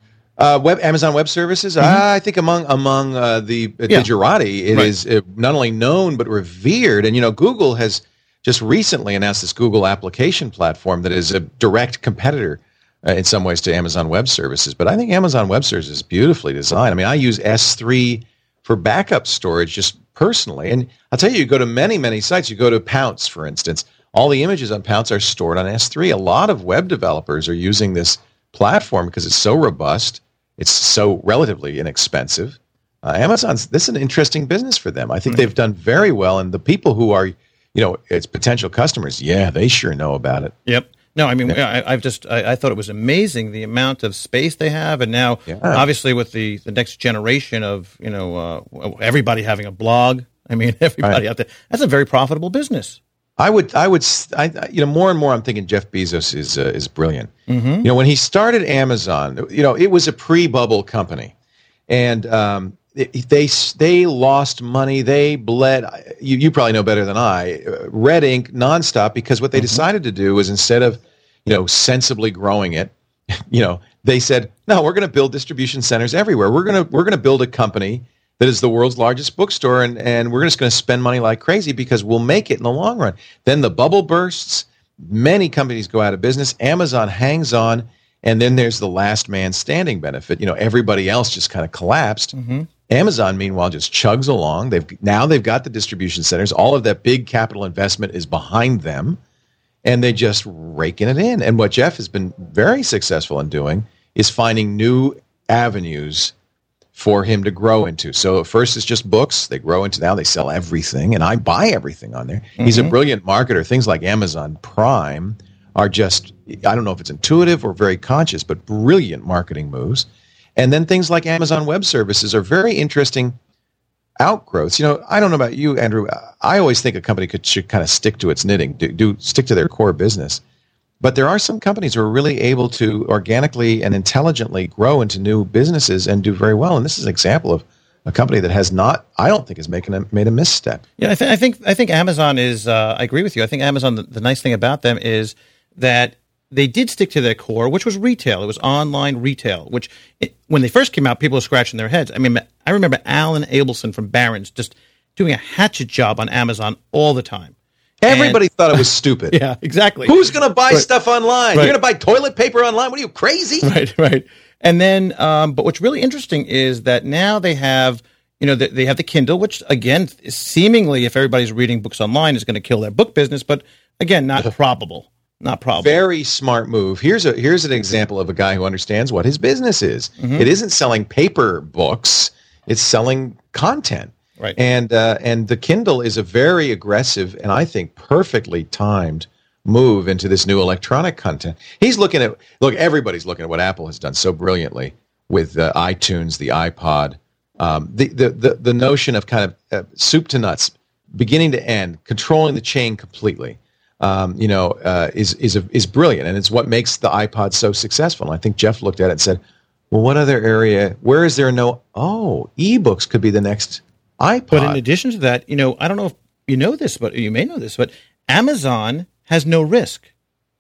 Uh, web Amazon Web Services. Mm-hmm. Uh, I think among among uh, the uh, Yeah. digerati, it Right. is uh, not only known but revered. And you know, Google has just recently announced this Google application platform that is a direct competitor uh, in some ways to Amazon Web Services. But I think Amazon Web Services is beautifully designed. I mean, I use S three for backup storage just personally, and I'll tell you, you go to many many sites. You go to Pounce, for instance. All the images on Pounce are stored on S three. A lot of web developers are using this platform because it's so robust. It's so relatively inexpensive. Uh, Amazon's, this is an interesting business for them. I think Mm-hmm. they've done very well. And the people who are, you know, its potential customers, yeah, they sure know about it. Yep. No, I mean, yeah, I, I've just, I, I thought it was amazing the amount of space they have. And now, Yeah. obviously, with the, the next generation of, you know, uh, everybody having a blog, I mean, everybody Right. out there, that's a very profitable business. I would, I would, I, you know, more and more I'm thinking Jeff Bezos is uh, is brilliant. Mm-hmm. You know, when he started Amazon, you know, it was a pre-bubble company, and um, it, they they lost money. They bled. You, you probably know better than I. Uh, red ink nonstop because what they Mm-hmm. decided to do was instead of, you know, sensibly growing it, you know, they said, no, we're going to build distribution centers everywhere. We're gonna we're gonna build a company that is the world's largest bookstore, and, and we're just going to spend money like crazy because we'll make it in the long run. Then the bubble bursts. Many companies go out of business. Amazon hangs on, and then there's the last man standing benefit. You know, everybody else just kind of collapsed. Mm-hmm. Amazon, meanwhile, just chugs along. They've now they've got the distribution centers. All of that big capital investment is behind them, and they just raking it in. And what Jeff has been very successful in doing is finding new avenues for him to grow into. So at first it's just books. They grow into now they sell everything, and I buy everything on there. Mm-hmm. He's a brilliant marketer. Things like Amazon Prime are just, I don't know if it's intuitive or very conscious, but brilliant marketing moves. And then things like Amazon Web Services are very interesting outgrowths. You know, I don't know about you, Andrew. I always think a company could should kind of stick to its knitting, do, do stick to their core business. But there are some companies who are really able to organically and intelligently grow into new businesses and do very well. And this is an example of a company that has not, I don't think, has making a, made a misstep. Yeah, I, th- I think I think Amazon is. Uh, I agree with you. I think Amazon. The, the nice thing about them is that they did stick to their core, which was retail. It was online retail. Which, it, when they first came out, people were scratching their heads. I mean, I remember Alan Abelson from Barron's just doing a hatchet job on Amazon all the time. Everybody and, thought it was stupid. Yeah, exactly. Who's going to buy right. stuff online? Right. You're going to buy toilet paper online? What are you, crazy? Right, right. And then, um, but what's really interesting is that now they have, you know, they, they have the Kindle, which again, seemingly, if everybody's reading books online, is going to kill their book business. But again, not probable. Not probable. Very smart move. Here's a here's an example of a guy who understands what his business is. Mm-hmm. It isn't selling paper books; it's selling content. Right. And uh, and the Kindle is a very aggressive and I think perfectly timed move into this new electronic content. He's looking at look. Everybody's looking at what Apple has done so brilliantly with uh, iTunes, the iPod, um, the, the the the notion of kind of uh, soup to nuts, beginning to end, controlling the chain completely. Um, you know, uh, is is a, is brilliant, and it's what makes the iPod so successful. And I think Jeff looked at it and said, "Well, what other area? Where is there no? Oh, ebooks could be the next iPod." But in addition to that, you know, I don't know if you know this, but you may know this, but Amazon has no risk.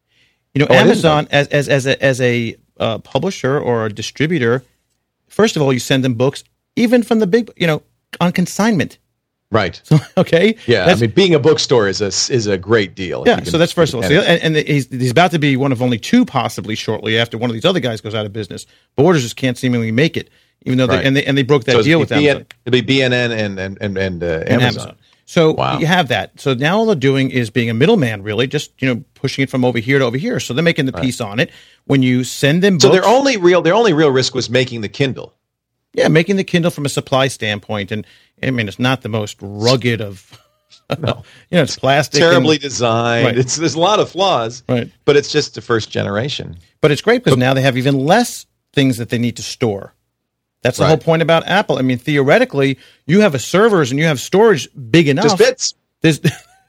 You know, oh, Amazon as as as a as a uh, publisher or a distributor, first of all, you send them books, even from the big, you know, on consignment. Right. So, okay. Yeah. That's, I mean, being a bookstore is a is a great deal. Yeah. So that's first of all. So, and and he's he's about to be one of only two, possibly shortly after one of these other guys goes out of business. Borders just can't seemingly make it, even though they, right. and they and they broke that so deal with B N, Amazon. It'll be B N N and and and, and, uh, Amazon. and Amazon. So wow. you have that. So now all they're doing is being a middleman, really, just you know pushing it from over here to over here. So they're making the right. piece on it. When you send them, books, so their only real their only real risk was making the Kindle. Yeah, making the Kindle from a supply standpoint, and I mean it's not the most rugged of, no. you know, it's plastic, terribly and, designed. Right. It's there's a lot of flaws, right? But it's just the first generation. But it's great because now they have even less things that they need to store. That's the right. whole point about Apple. I mean, theoretically, you have a servers and you have storage big enough. Just bits. There's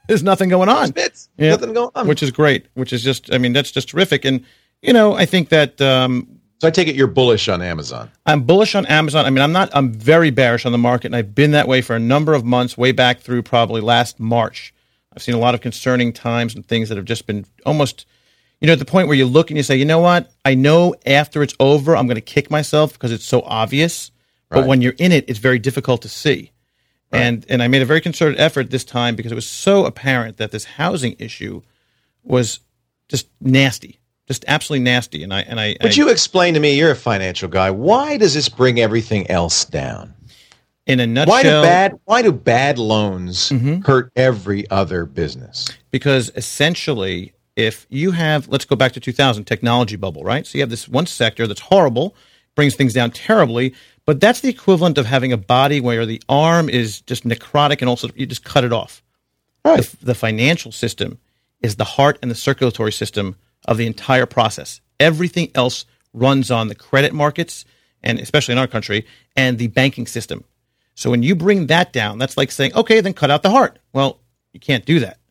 there's nothing going on. It's yeah. Nothing going on. Which is great, which is just, I mean, that's just terrific. And, you know, I think that... Um, so I take it you're bullish on Amazon. I'm bullish on Amazon. I mean, I'm not, I'm very bearish on the market, and I've been that way for a number of months, way back through probably last March. I've seen a lot of concerning times and things that have just been almost, you know, at the point where you look and you say, you know what, I know after it's over, I'm going to kick myself because it's so obvious. But right. when you're in it, it's very difficult to see. Right. And and I made a very concerted effort this time because it was so apparent that this housing issue was just nasty, just absolutely nasty. And I and I. Would I, you explain to me? You're a financial guy. Why does this bring everything else down? In a nutshell, why do bad why do bad loans mm-hmm. hurt every other business? Because essentially, if you have, let's go back to two thousand, technology bubble, right? So you have this one sector that's horrible, brings things down terribly. But that's the equivalent of having a body where the arm is just necrotic and also you just cut it off. Right. The, the financial system is the heart and the circulatory system of the entire process. Everything else runs on the credit markets, and especially in our country, and the banking system. So when you bring that down, that's like saying, okay, then cut out the heart. Well, you can't do that.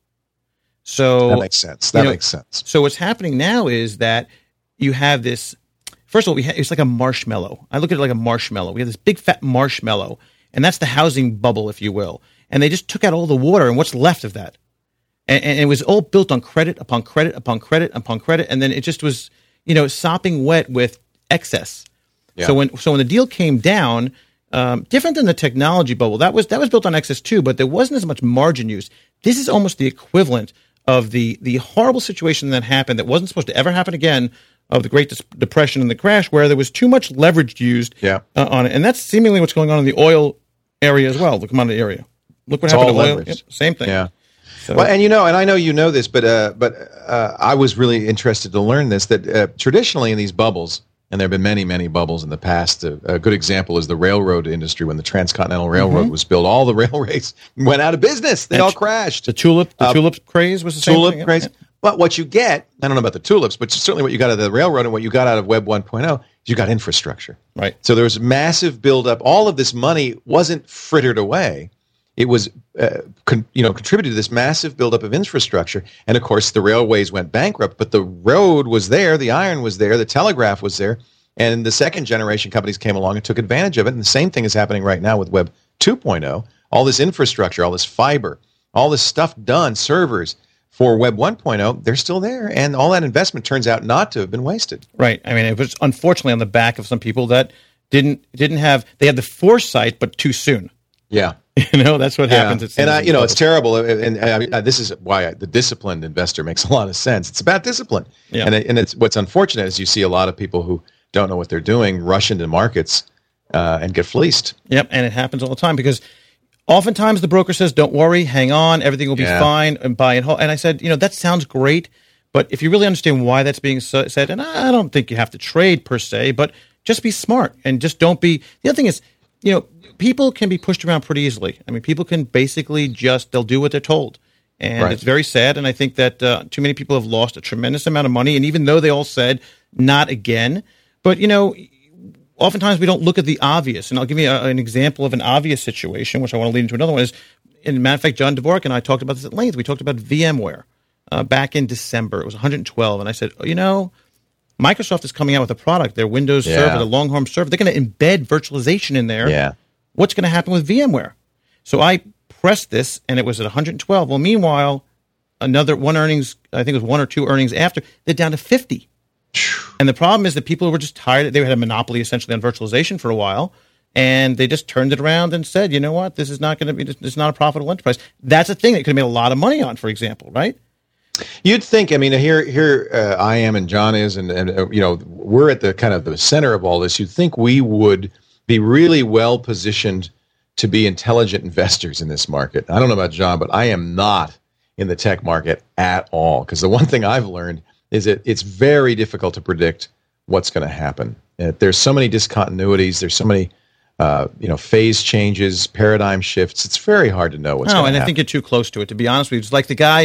So that makes sense. That you know, makes sense. So what's happening now is that you have this. First of all, we ha- it's like a marshmallow. I look at it like a marshmallow. We have this big fat marshmallow, and that's the housing bubble, if you will. And they just took out all the water, and what's left of that? And, and it was all built on credit upon credit upon credit upon credit, and then it just was, you know, sopping wet with excess. Yeah. So when so when the deal came down, um, different than the technology bubble, that was that was built on excess too, but there wasn't as much margin used. This is almost the equivalent of the the horrible situation that happened that wasn't supposed to ever happen again, of the Great Depression and the crash, where there was too much leverage used yeah. uh, on it. And that's seemingly what's going on in the oil area as well, the commodity area. Look what it's happened to oil. Yep, same thing. Yeah. So. Well, and you know, and I know you know this, but uh, but uh, I was really interested to learn this, that uh, traditionally in these bubbles, and there have been many, many bubbles in the past, uh, a good example is the railroad industry. When the Transcontinental Railroad mm-hmm. was built, all the railways went out of business. They and all crashed. The tulip, the uh, tulip craze was the same tulip thing. craze. Yeah. But what you get, I don't know about the tulips, but certainly what you got out of the railroad and what you got out of Web one point oh, is you got infrastructure. Right. So there was massive buildup. All of this money wasn't frittered away. It was, uh, con- you know, contributed to this massive buildup of infrastructure. And of course, the railways went bankrupt, but the road was there, the iron was there, the telegraph was there, and the second generation companies came along and took advantage of it. And the same thing is happening right now with Web two point oh. All this infrastructure, all this fiber, all this stuff done, servers. For Web one point oh, they're still there, and all that investment turns out not to have been wasted. Right. I mean, it was unfortunately on the back of some people that didn't didn't have they had the foresight, but too soon. Yeah, you know that's what yeah. happens. It and I, you know, it's terrible. And, and uh, this is why I, the disciplined investor makes a lot of sense. It's about discipline. Yeah. And it, and it's what's unfortunate is you see a lot of people who don't know what they're doing rush into markets uh, and get fleeced. Yep, and it happens all the time because. Oftentimes the broker says, don't worry, hang on, everything will be yeah. fine, and buy and hold. And I said, you know, that sounds great, but if you really understand why that's being so- said, and I don't think you have to trade per se, but just be smart and just don't be. The other thing is, you know, people can be pushed around pretty easily. I mean, people can basically just, they'll do what they're told. And right. it's very sad, and I think that uh, too many people have lost a tremendous amount of money, and even though they all said, not again, but, you know, oftentimes we don't look at the obvious, and I'll give you a, an example of an obvious situation, which I want to lead into another one. Is, in matter of fact, John Dvorak and I talked about this at length. We talked about VMware uh, back in December. It was one hundred twelve, and I said, oh, you know, Microsoft is coming out with a product, their Windows yeah. server, the Longhorn server. They're going to embed virtualization in there. Yeah. What's going to happen with VMware? So I pressed this, and it was at one hundred twelve. Well, meanwhile, another one earnings, I think it was one or two earnings after, they're down to fifty. And the problem is that people were just tired. They had a monopoly essentially on virtualization for a while, and they just turned it around and said, you know what, this is not going to be, this is not a profitable enterprise. That's a thing that could have made a lot of money on, for example, right? You'd think, I mean, here here uh, I am and John is, and, and uh, you know, we're at the kind of the center of all this. You'd think we would be really well positioned to be intelligent investors in this market. I don't know about John, but I am not in the tech market at all, because the one thing I've learned is that it's very difficult to predict what's going to happen. Uh, there's so many discontinuities. There's so many, uh, you know, phase changes, paradigm shifts. It's very hard to know what's no, going to happen. And I think you're too close to it, to be honest with you. It's like the guy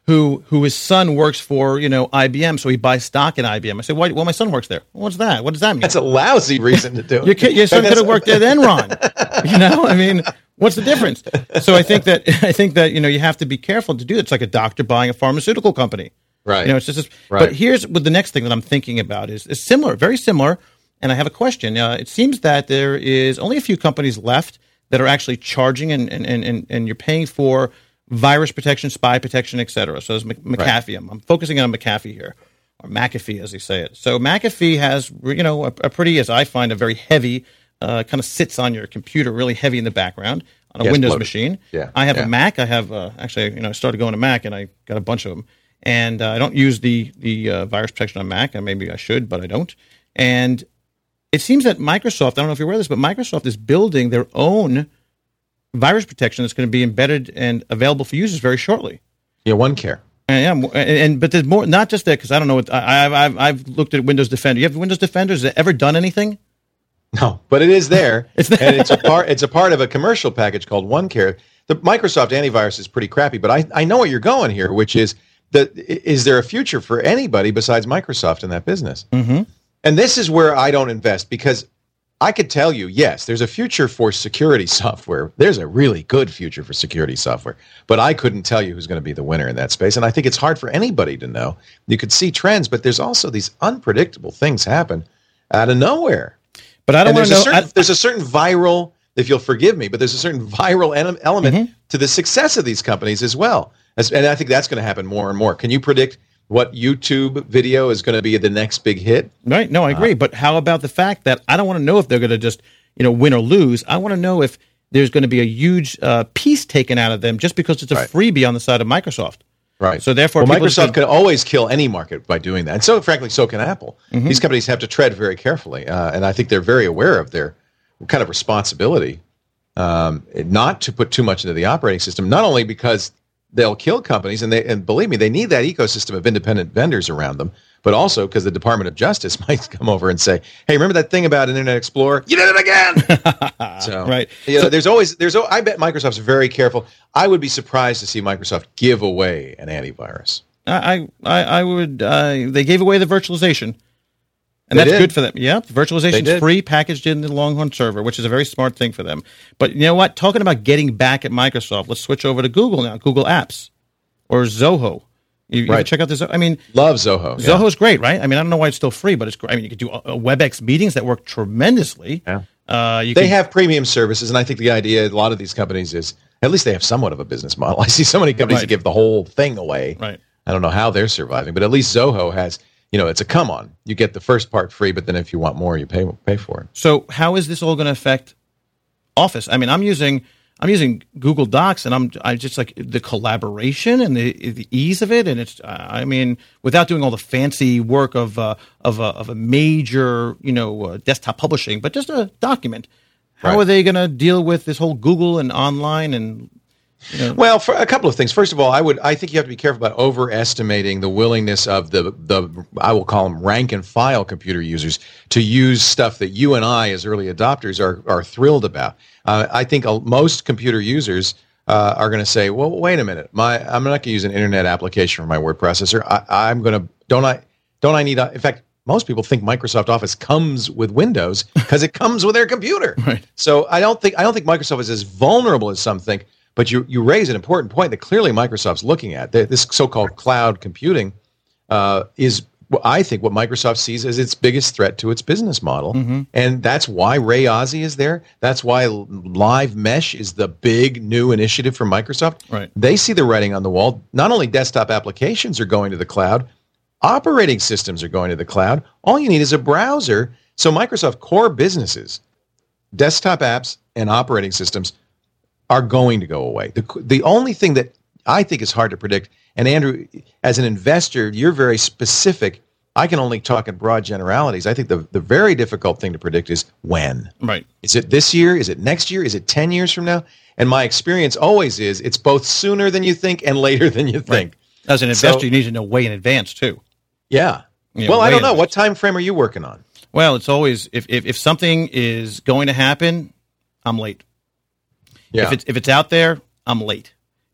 who who his son works for, you know, I B M, so he buys stock in I B M. I say, why? Well, my son works there. What's that? What does that mean? That's a lousy reason to do it. Your, kid, your son could have worked at Enron. You know, I mean, what's the difference? So I think that I think that you know you have to be careful to do it. It's like a doctor buying a pharmaceutical company. Right. You know, it's just. This, right. But here's what the next thing that I'm thinking about is is similar, very similar. And I have a question. Uh, it seems that there is only a few companies left that are actually charging, and and and and you're paying for virus protection, spy protection, et cetera. So there's McAfee. Right. I'm, I'm focusing on McAfee here, or McAfee as they say it. So McAfee has, you know, a, a pretty, as I find, a very heavy, uh, kind of sits on your computer, really heavy in the background on a yes, Windows loaded. machine. Yeah. I have yeah. a Mac. I have uh, actually, you know, I started going to Mac, and I got a bunch of them. And uh, I don't use the the uh, virus protection on Mac. And maybe I should, but I don't. And it seems that Microsoft, I don't know if you're aware of this, but Microsoft is building their own virus protection that's going to be embedded and available for users very shortly. Yeah, OneCare. And, yeah, and, and but there's more. Not just that, because I don't know. What I, I've I've I've looked at Windows Defender. You have Windows Defender? Has it ever done anything? No, but it is there, it's there. and it's a part. It's a part of a commercial package called OneCare. The Microsoft antivirus is pretty crappy, but I I know what you're going here, which is that is there a future for anybody besides Microsoft in that business? Mm-hmm. And this is where I don't invest, because I could tell you, yes, there's a future for security software. There's a really good future for security software. But I couldn't tell you who's going to be the winner in that space. And I think it's hard for anybody to know. You could see trends, but there's also these unpredictable things happen out of nowhere. But I don't want to know. Certain, I, there's a certain viral, if you'll forgive me, but there's a certain viral en- element mm-hmm. to the success of these companies as well. As, and I think that's going to happen more and more. Can you predict what YouTube video is going to be the next big hit? Right. No, I agree. Uh, but how about the fact that I don't want to know if they're going to just, you know, win or lose. I want to know if there's going to be a huge uh, piece taken out of them just because it's a right. freebie on the side of Microsoft. Right. So therefore, well, Microsoft can, can always kill any market by doing that. And so, frankly, so can Apple. Mm-hmm. These companies have to tread very carefully. Uh, and I think they're very aware of their kind of responsibility um, not to put too much into the operating system, not only because they'll kill companies, and they and believe me, they need that ecosystem of independent vendors around them, but also because the Department of Justice might come over and say, "Hey, remember that thing about Internet Explorer? You did it again!" So, right. You know, so, there's always there's. I bet Microsoft's very careful. I would be surprised to see Microsoft give away an antivirus. I I, I would. Uh, they gave away the virtualization, and they that's did. good for them. Yeah, virtualization is free, packaged in the Longhorn server, which is a very smart thing for them. But you know what? Talking about getting back at Microsoft, let's switch over to Google now. Google Apps or Zoho. You, you right. ever check out this? I mean, love Zoho. Zoho's yeah. great, right? I mean, I don't know why it's still free, but it's great. I mean, you could do uh, WebEx meetings that work tremendously. Yeah. Uh, you they can, have premium services, and I think the idea, a lot of these companies is, at least they have somewhat of a business model. I see so many companies right. that give the whole thing away. Right. I don't know how they're surviving, but at least Zoho has, you know, it's a come on. You get the first part free, but then if you want more, you pay pay for it. So how is this all going to affect Office? I mean, I'm using I'm using Google Docs, and I'm I just like the collaboration and the the ease of it, and it's uh, I mean, without doing all the fancy work of uh, of a, of a major you know uh, desktop publishing, but just a document. How right. are they going to deal with this whole Google and online and? You know? Well, for a couple of things. First of all, I would I think you have to be careful about overestimating the willingness of the the I will call them rank and file computer users to use stuff that you and I as early adopters are are thrilled about. Uh, I think most computer users uh, are going to say, "Well, wait a minute, my I'm not going to use an internet application for my word processor. I, I'm going to don't I don't I need a, in fact." Most people think Microsoft Office comes with Windows because it comes with their computer. Right. So I don't think I don't think Microsoft is as vulnerable as some think. But you you raise an important point that clearly Microsoft's looking at. This so-called cloud computing uh, is, I think, what Microsoft sees as its biggest threat to its business model. Mm-hmm. And that's why Ray Ozzie is there. That's why Live Mesh is the big new initiative from Microsoft. Right. They see the writing on the wall. Not only desktop applications are going to the cloud, operating systems are going to the cloud. All you need is a browser. So Microsoft core businesses, desktop apps and operating systems, are going to go away. The the only thing that I think is hard to predict, and Andrew, as an investor, you're very specific. I can only talk in broad generalities. I think the, the very difficult thing to predict is when. Right. Is it this year? Is it next year? Is it ten years from now? And my experience always is it's both sooner than you think and later than you think. Right. As an investor, so, you need to know way in advance, too. Yeah. yeah well, I don't know. Advance. What time frame are you working on? Well, it's always, if, if, if something is going to happen, I'm late. Yeah. If it's if it's out there, I'm late.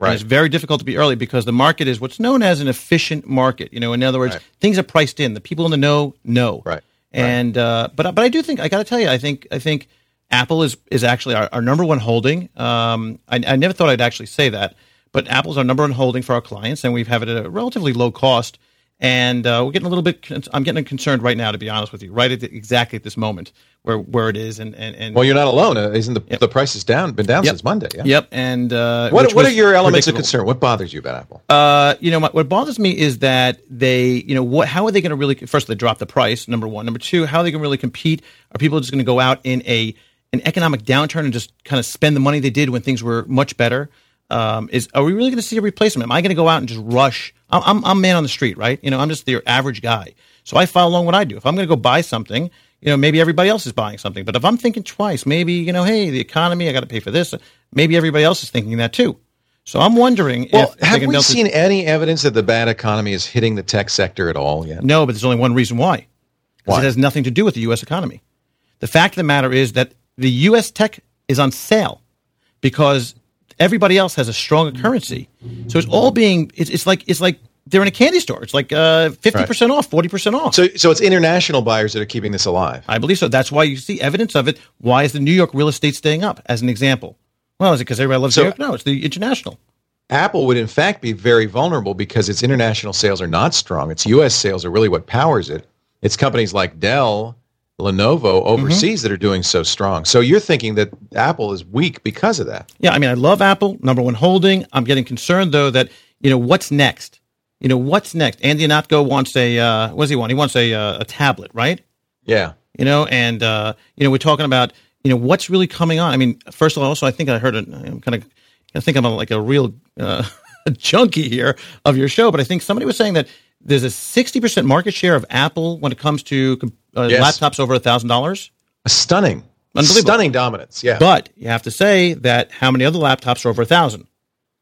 Right. And it's very difficult to be early because the market is what's known as an efficient market. You know, in other words, right. things are priced in. The people in the know know. Right. And right. Uh, but but I do think I got to tell you, I think I think Apple is is actually our, our number one holding. Um, I, I never thought I'd actually say that, but Apple's our number one holding for our clients, and we've have it at a relatively low cost. And uh, we're getting a little bit. I'm getting concerned right now, to be honest with you, right at the, exactly at this moment where, where it is. And, and, and well, you're not alone. Uh, isn't the, yep. the price is down? Been down yep. since Monday. Yeah. Yep. And uh, what what are your elements of concern? What bothers you about Apple? Uh, you know, what, what bothers me is that they, you know, what? How are they going to really? First, they drop the price. Number one. Number two, how are they going to really compete? Are people just going to go out in a an economic downturn and just kind of spend the money they did when things were much better? Um, is are we really going to see a replacement? Am I going to go out and just rush? I'm, I'm I'm man on the street, right? You know, I'm just the average guy, so I follow along what I do. If I'm going to go buy something, you know, maybe everybody else is buying something. But if I'm thinking twice, maybe you know, hey, the economy, I got to pay for this. Maybe everybody else is thinking that too. So I'm wondering well, if have we seen this- any evidence that the bad economy is hitting the tech sector at all yet? No, but there's only one reason why. Why? It has nothing to do with the U S economy. The fact of the matter is that the U S tech is on sale because everybody else has a stronger currency, so it's all being. It's, it's like it's like they're in a candy store. It's like uh, fifty percent off, forty percent off. So, so it's international buyers that are keeping this alive. I believe so. That's why you see evidence of it. Why is the New York real estate staying up? As an example, well, is it because everybody loves so, New York? No, it's the international. Apple would in fact be very vulnerable because its international sales are not strong. Its U S sales are really what powers it. It's companies like Dell, Lenovo overseas mm-hmm. that are doing so strong. So you're thinking that Apple is weak because of that. Yeah, I mean, I love Apple, number one holding. I'm getting concerned, though, that, you know, what's next? You know, what's next? Andy Ihnatko wants a, uh, what does he want? He wants a uh, a tablet, right? Yeah. You know, and, uh, you know, we're talking about, you know, what's really coming on. I mean, first of all, also, I think I heard, a, I'm kind of, I think I'm a, like a real uh, junkie here of your show, but I think somebody was saying that there's a sixty percent market share of Apple when it comes to uh, yes. laptops over one thousand dollars. A stunning, stunning dominance, yeah. But you have to say that how many other laptops are over one thousand dollars?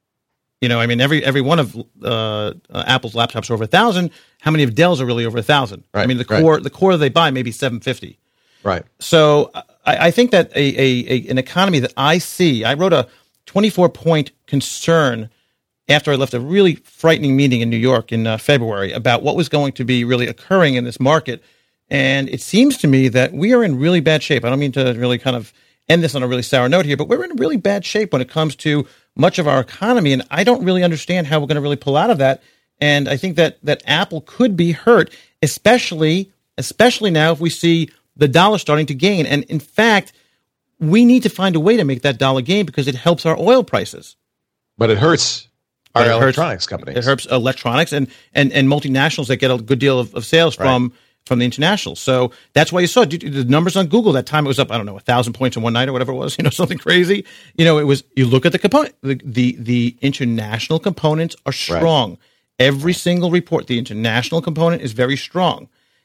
You know, I mean, every every one of uh, uh, Apple's laptops are over one thousand dollars. How many of Dell's are really over one thousand dollars? Right, I mean, the right. core the core they buy may be seven hundred fifty dollars. Right. So I, I think that a, a, a an economy that I see, I wrote a twenty-four point concern after I left a really frightening meeting in New York in uh, February about what was going to be really occurring in this market. And it seems to me that we are in really bad shape. I don't mean to really kind of end this on a really sour note here, but we're in really bad shape when it comes to much of our economy. And I don't really understand how we're going to really pull out of that. And I think that that Apple could be hurt, especially, especially now if we see the dollar starting to gain. And in fact, we need to find a way to make that dollar gain because it helps our oil prices. But it hurts our it electronics hurts, companies. It hurts electronics and, and, and multinationals that get a good deal of, of sales right. from from the international. So that's why you saw the numbers on Google. That time it was up, I don't know, a thousand points in one night or whatever it was, you know, something crazy. You know, it was, you look at the component, the, the, the international components are strong. Right. Every single report, the international component is very strong.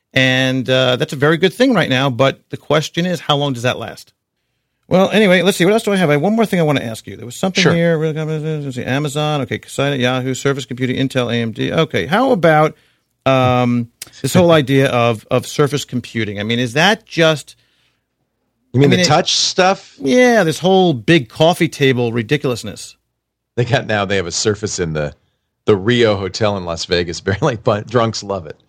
And uh, that's a very good thing right now. But the question is, how long does that last? Well, anyway, let's see. What else do I have? I have one more thing I want to ask you. There was something sure. here. Amazon, okay, Casita, Yahoo, Surface Computing, Intel, A M D. Okay, how about um, this whole idea of, of Surface Computing? I mean, is that just... You mean, I mean the it, touch stuff? Yeah, this whole big coffee table ridiculousness. They got now, they have a Surface in the the Rio Hotel in Las Vegas, apparently, but drunks love it.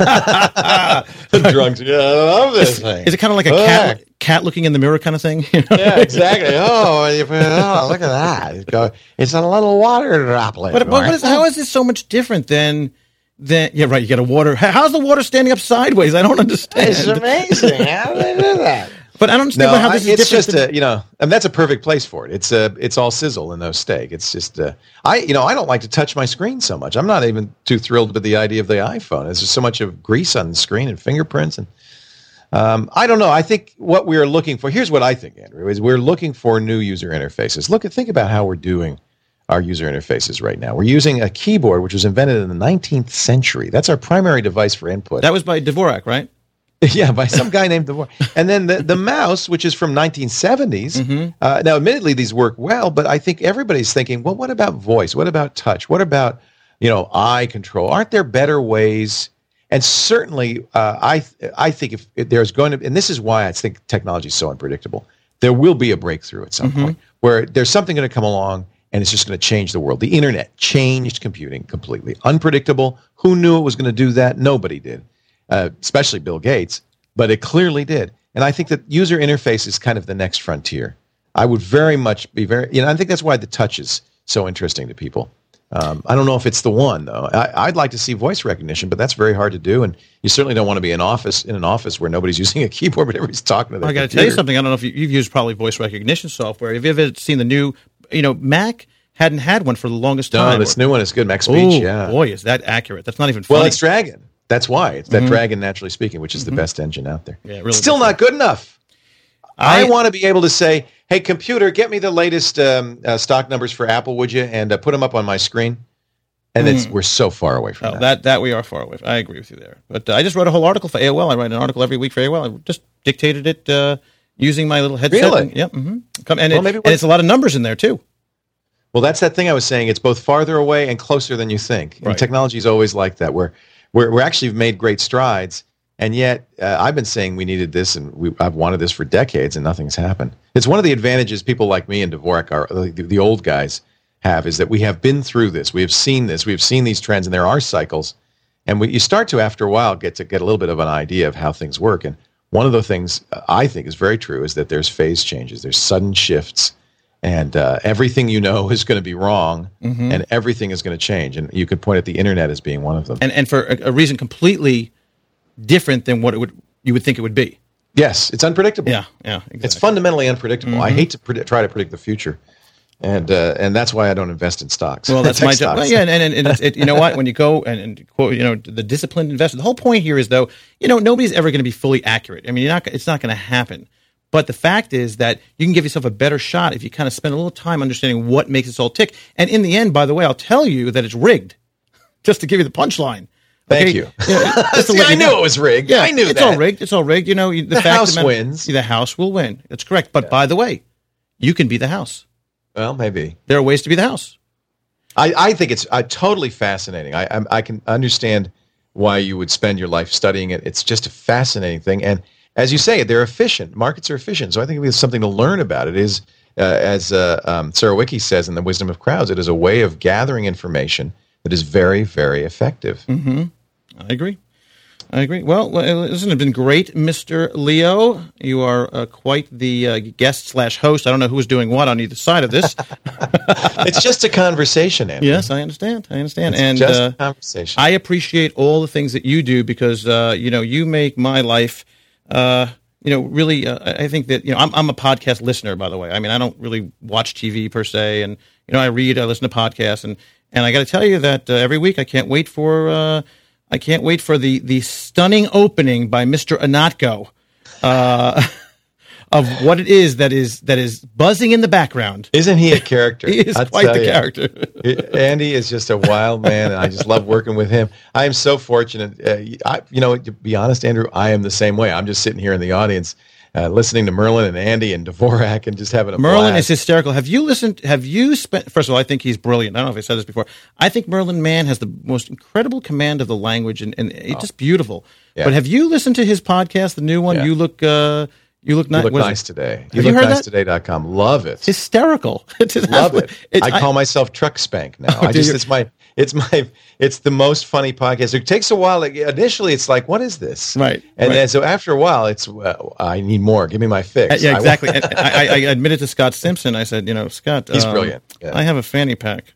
The drunks, yeah, I love this is, thing. Is it kind of like a oh, cat, cat looking in the mirror kind of thing? You know? Yeah, exactly. Oh, you put, oh, look at that. It's, go, it's a little water droplet. But, but what is, how is this so much different than, than... Yeah, right, you got a water... How's the water standing up sideways? I don't understand. It's amazing. How do they do that? But I don't understand no, how this I, is it's different. It's just, a, you know, and that's a perfect place for it. It's a, it's all sizzle and no steak. It's just, uh, I, you know, I don't like to touch my screen so much. I'm not even too thrilled with the idea of the iPhone. There's just so much of grease on the screen and fingerprints. And um, I don't know. I think what we are looking for, here's what I think, Andrew, is we're looking for new user interfaces. Look at, think about how we're doing our user interfaces right now. We're using a keyboard, which was invented in the nineteenth century. That's our primary device for input. That was by Dvorak, right? Yeah, by some guy named Dvorak. And then the, the mouse, which is from nineteen seventies. Mm-hmm. Uh, now, admittedly, these work well, but I think everybody's thinking, well, what about voice? What about touch? What about, you know, eye control? Aren't there better ways? And certainly, uh, I I think if, if there's going to, and this is why I think technology is so unpredictable, there will be a breakthrough at some mm-hmm. point where there's something going to come along and it's just going to change the world. The internet changed computing completely. Unpredictable. Who knew it was going to do that? Nobody did, uh, especially Bill Gates, but it clearly did. And I think that user interface is kind of the next frontier. I would very much be very, you know, I think that's why the touch is so interesting to people. Um, I don't know if it's the one, though. I, I'd like to see voice recognition, but that's very hard to do. And you certainly don't want to be in office in an office where nobody's using a keyboard, but everybody's talking to their I got to tell you something. I don't know if you, you've used probably voice recognition software. Have you ever seen the new, you know, Mac hadn't had one for the longest time. No, this new one is good. Mac Speech, Ooh, yeah. Boy, is that accurate. That's not even funny. Well, it's Dragon. That's why. It's that Mhm. Dragon Naturally Speaking, which is Mhm. the best engine out there. Yeah, it really Still does. not good enough. I, I- want to be able to say, hey, computer, get me the latest um, uh, stock numbers for Apple, would you? And uh, put them up on my screen. And it's, Mm. we're so far away from Oh, that. that that we are far away. I agree with you there. But uh, I just wrote a whole article for A O L. I write an article every week for A O L. I just dictated it uh, using my little headset. Really? And, yeah. Mm-hmm. Come, and, Well, it, maybe and what- it's a lot of numbers in there too. Well, that's that thing I was saying. It's both farther away and closer than you think. And Right. technology is always like that, where we're, we're actually made great strides. And yet, uh, I've been saying we needed this, and we, I've wanted this for decades, and nothing's happened. It's one of the advantages people like me and Dvorak, are, the, the old guys, have, is that we have been through this. We have seen this. We have seen these trends, and there are cycles. And we, you start to, after a while, get to get a little bit of an idea of how things work. And one of the things uh, I think is very true is that there's phase changes. There's sudden shifts. And uh, everything you know is going to be wrong, Mhm. and everything is going to change. And you could point at the internet as being one of them. And and for a, a reason completely different than what it would you would think it would be. Yes, it's unpredictable. Yeah, yeah. Exactly. It's fundamentally unpredictable. I Mhm. hate to predict, try to predict the future, and uh, and that's why I don't invest in stocks. Well, that's Tech my job. stocks. Well, yeah, and, and, and it's, it, you know what? When you go and, and quote, you know, the disciplined investor. The whole point here is, though, you know, nobody's ever going to be fully accurate. I mean, you're not. It's not going to happen. But the fact is that you can give yourself a better shot if you kind of spend a little time understanding what makes this all tick. And in the end, by the way, I'll tell you that it's rigged. Just to give you the punchline. Thank you. Yeah, just to See, let I you knew know. it was rigged. Yeah, I knew it's that. all rigged. It's all rigged. You know, the, The fact house of the matter- wins. The house will win. That's correct. But by the way, you can be the house. Well, maybe. There are ways to be the house. I, I think it's uh, totally fascinating. I, I I can understand why you would spend your life studying it. It's just a fascinating thing. And as you say, they're efficient. Markets are efficient. So I think there's something to learn about. It is, uh, as uh, um, Sarah Wicki says in The Wisdom of Crowds, it is a way of gathering information that is very, very effective. Mm-hmm. I agree. I agree. Well, listen, it's been great, Mister Leo. You are uh, quite the uh, guest slash host. I don't know who's doing what on either side of this. It's just a conversation, Andrew. Yes, I understand. I understand. It's and just uh, a conversation. I appreciate all the things that you do because, uh, you know, you make my life, uh, you know, really, uh, I think that, you know, I'm, I'm a podcast listener, by the way. I mean, I don't really watch T V per se. And, you know, I read, I listen to podcasts. And, and I got to tell you that uh, every week I can't wait for, uh, I can't wait for the, the stunning opening by Mister Anatko uh, of what it is that is that is buzzing in the background. Isn't he a character? He is I'll quite tell the you. character. It- Andy is just a wild man, and I just love working with him. I am so fortunate. Uh, I, you know, to be honest, Andrew, I am the same way. I'm just sitting here in the audience, uh, listening to Merlin and Andy and Dvorak, and just having a Merlin blast. is hysterical. Have you listened? Have you spent? First of all, I think he's brilliant. I don't know if I said this before. I think Merlin Mann has the most incredible command of the language, and, and it's just beautiful. Yeah. But have you listened to his podcast, the new one? Yeah. You look, uh, you look, You ni- look what is nice it? today. Have You you look heard nice that? today dot com. Love it. Hysterical. It's- Love it. it's- I call myself Truck Spank now. Oh, I do just you? it's my it's my it's the most funny podcast. It takes a while. Like, initially, it's like, what is this? Right, And right. then so after a while, it's uh, I need more. Give me my fix. Uh, yeah, I exactly. want- And I, I, I admitted to Scott Simpson. I said, you know, Scott, He's um, brilliant. Yeah. I have a fanny pack.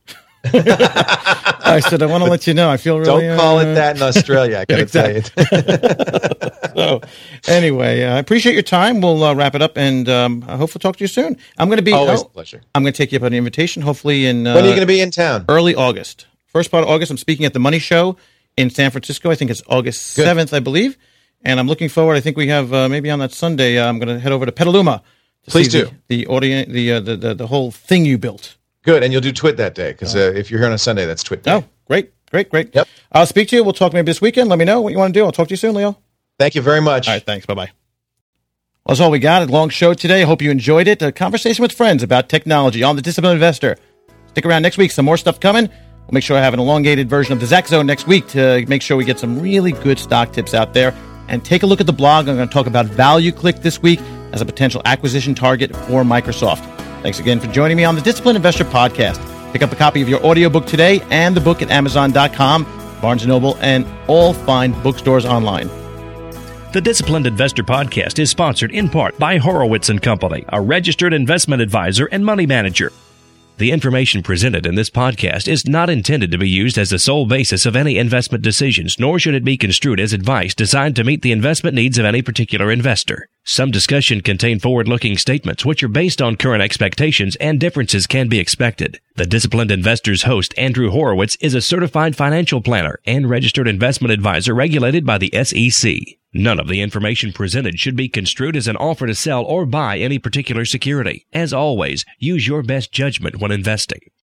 I said, I want to let you know. I feel really. Don't call uh, it that in Australia. I gotta Exactly. tell you. So, anyway, uh, I appreciate your time. We'll uh, wrap it up, and um, I hope to talk to you soon. I'm going to be Always oh, a pleasure. I'm going to take you up on an invitation. Hopefully, in uh, When are you going to be in town? early August, first part of August. I'm speaking at the Money Show in San Francisco. I think it's August Good. seventh, I believe. And I'm looking forward. I think we have uh, maybe on that Sunday. Uh, I'm going to head over to Petaluma. To Please see do. the the, audience, the, uh, the the the whole thing you built. Good, and you'll do Twit that day because uh, if you're here on a Sunday, that's Twit day. Oh, great, great, great. Yep. I'll speak to you. We'll talk maybe this weekend. Let me know what you want to do. I'll talk to you soon, Leo. Thank you very much. All right, thanks. Bye-bye. Well, that's all we got. A long show today. I hope you enjoyed it. A conversation with friends about technology on The Disciplined Investor. Stick around next week. Some more stuff coming. We'll make sure I have an elongated version of the Zach Zone next week to make sure we get some really good stock tips out there. And take a look at the blog. I'm going to talk about ValueClick this week as a potential acquisition target for Microsoft. Thanks again for joining me on the Disciplined Investor Podcast. Pick up a copy of your audiobook today and the book at amazon dot com, Barnes and Noble, and all fine bookstores online. The Disciplined Investor Podcast is sponsored in part by Horowitz and Company, a registered investment advisor and money manager. The information presented in this podcast is not intended to be used as the sole basis of any investment decisions, nor should it be construed as advice designed to meet the investment needs of any particular investor. Some discussion contain forward-looking statements which are based on current expectations, and differences can be expected. The Disciplined Investor's host, Andrew Horowitz, is a certified financial planner and registered investment advisor regulated by the S E C. None of the information presented should be construed as an offer to sell or buy any particular security. As always, use your best judgment when investing.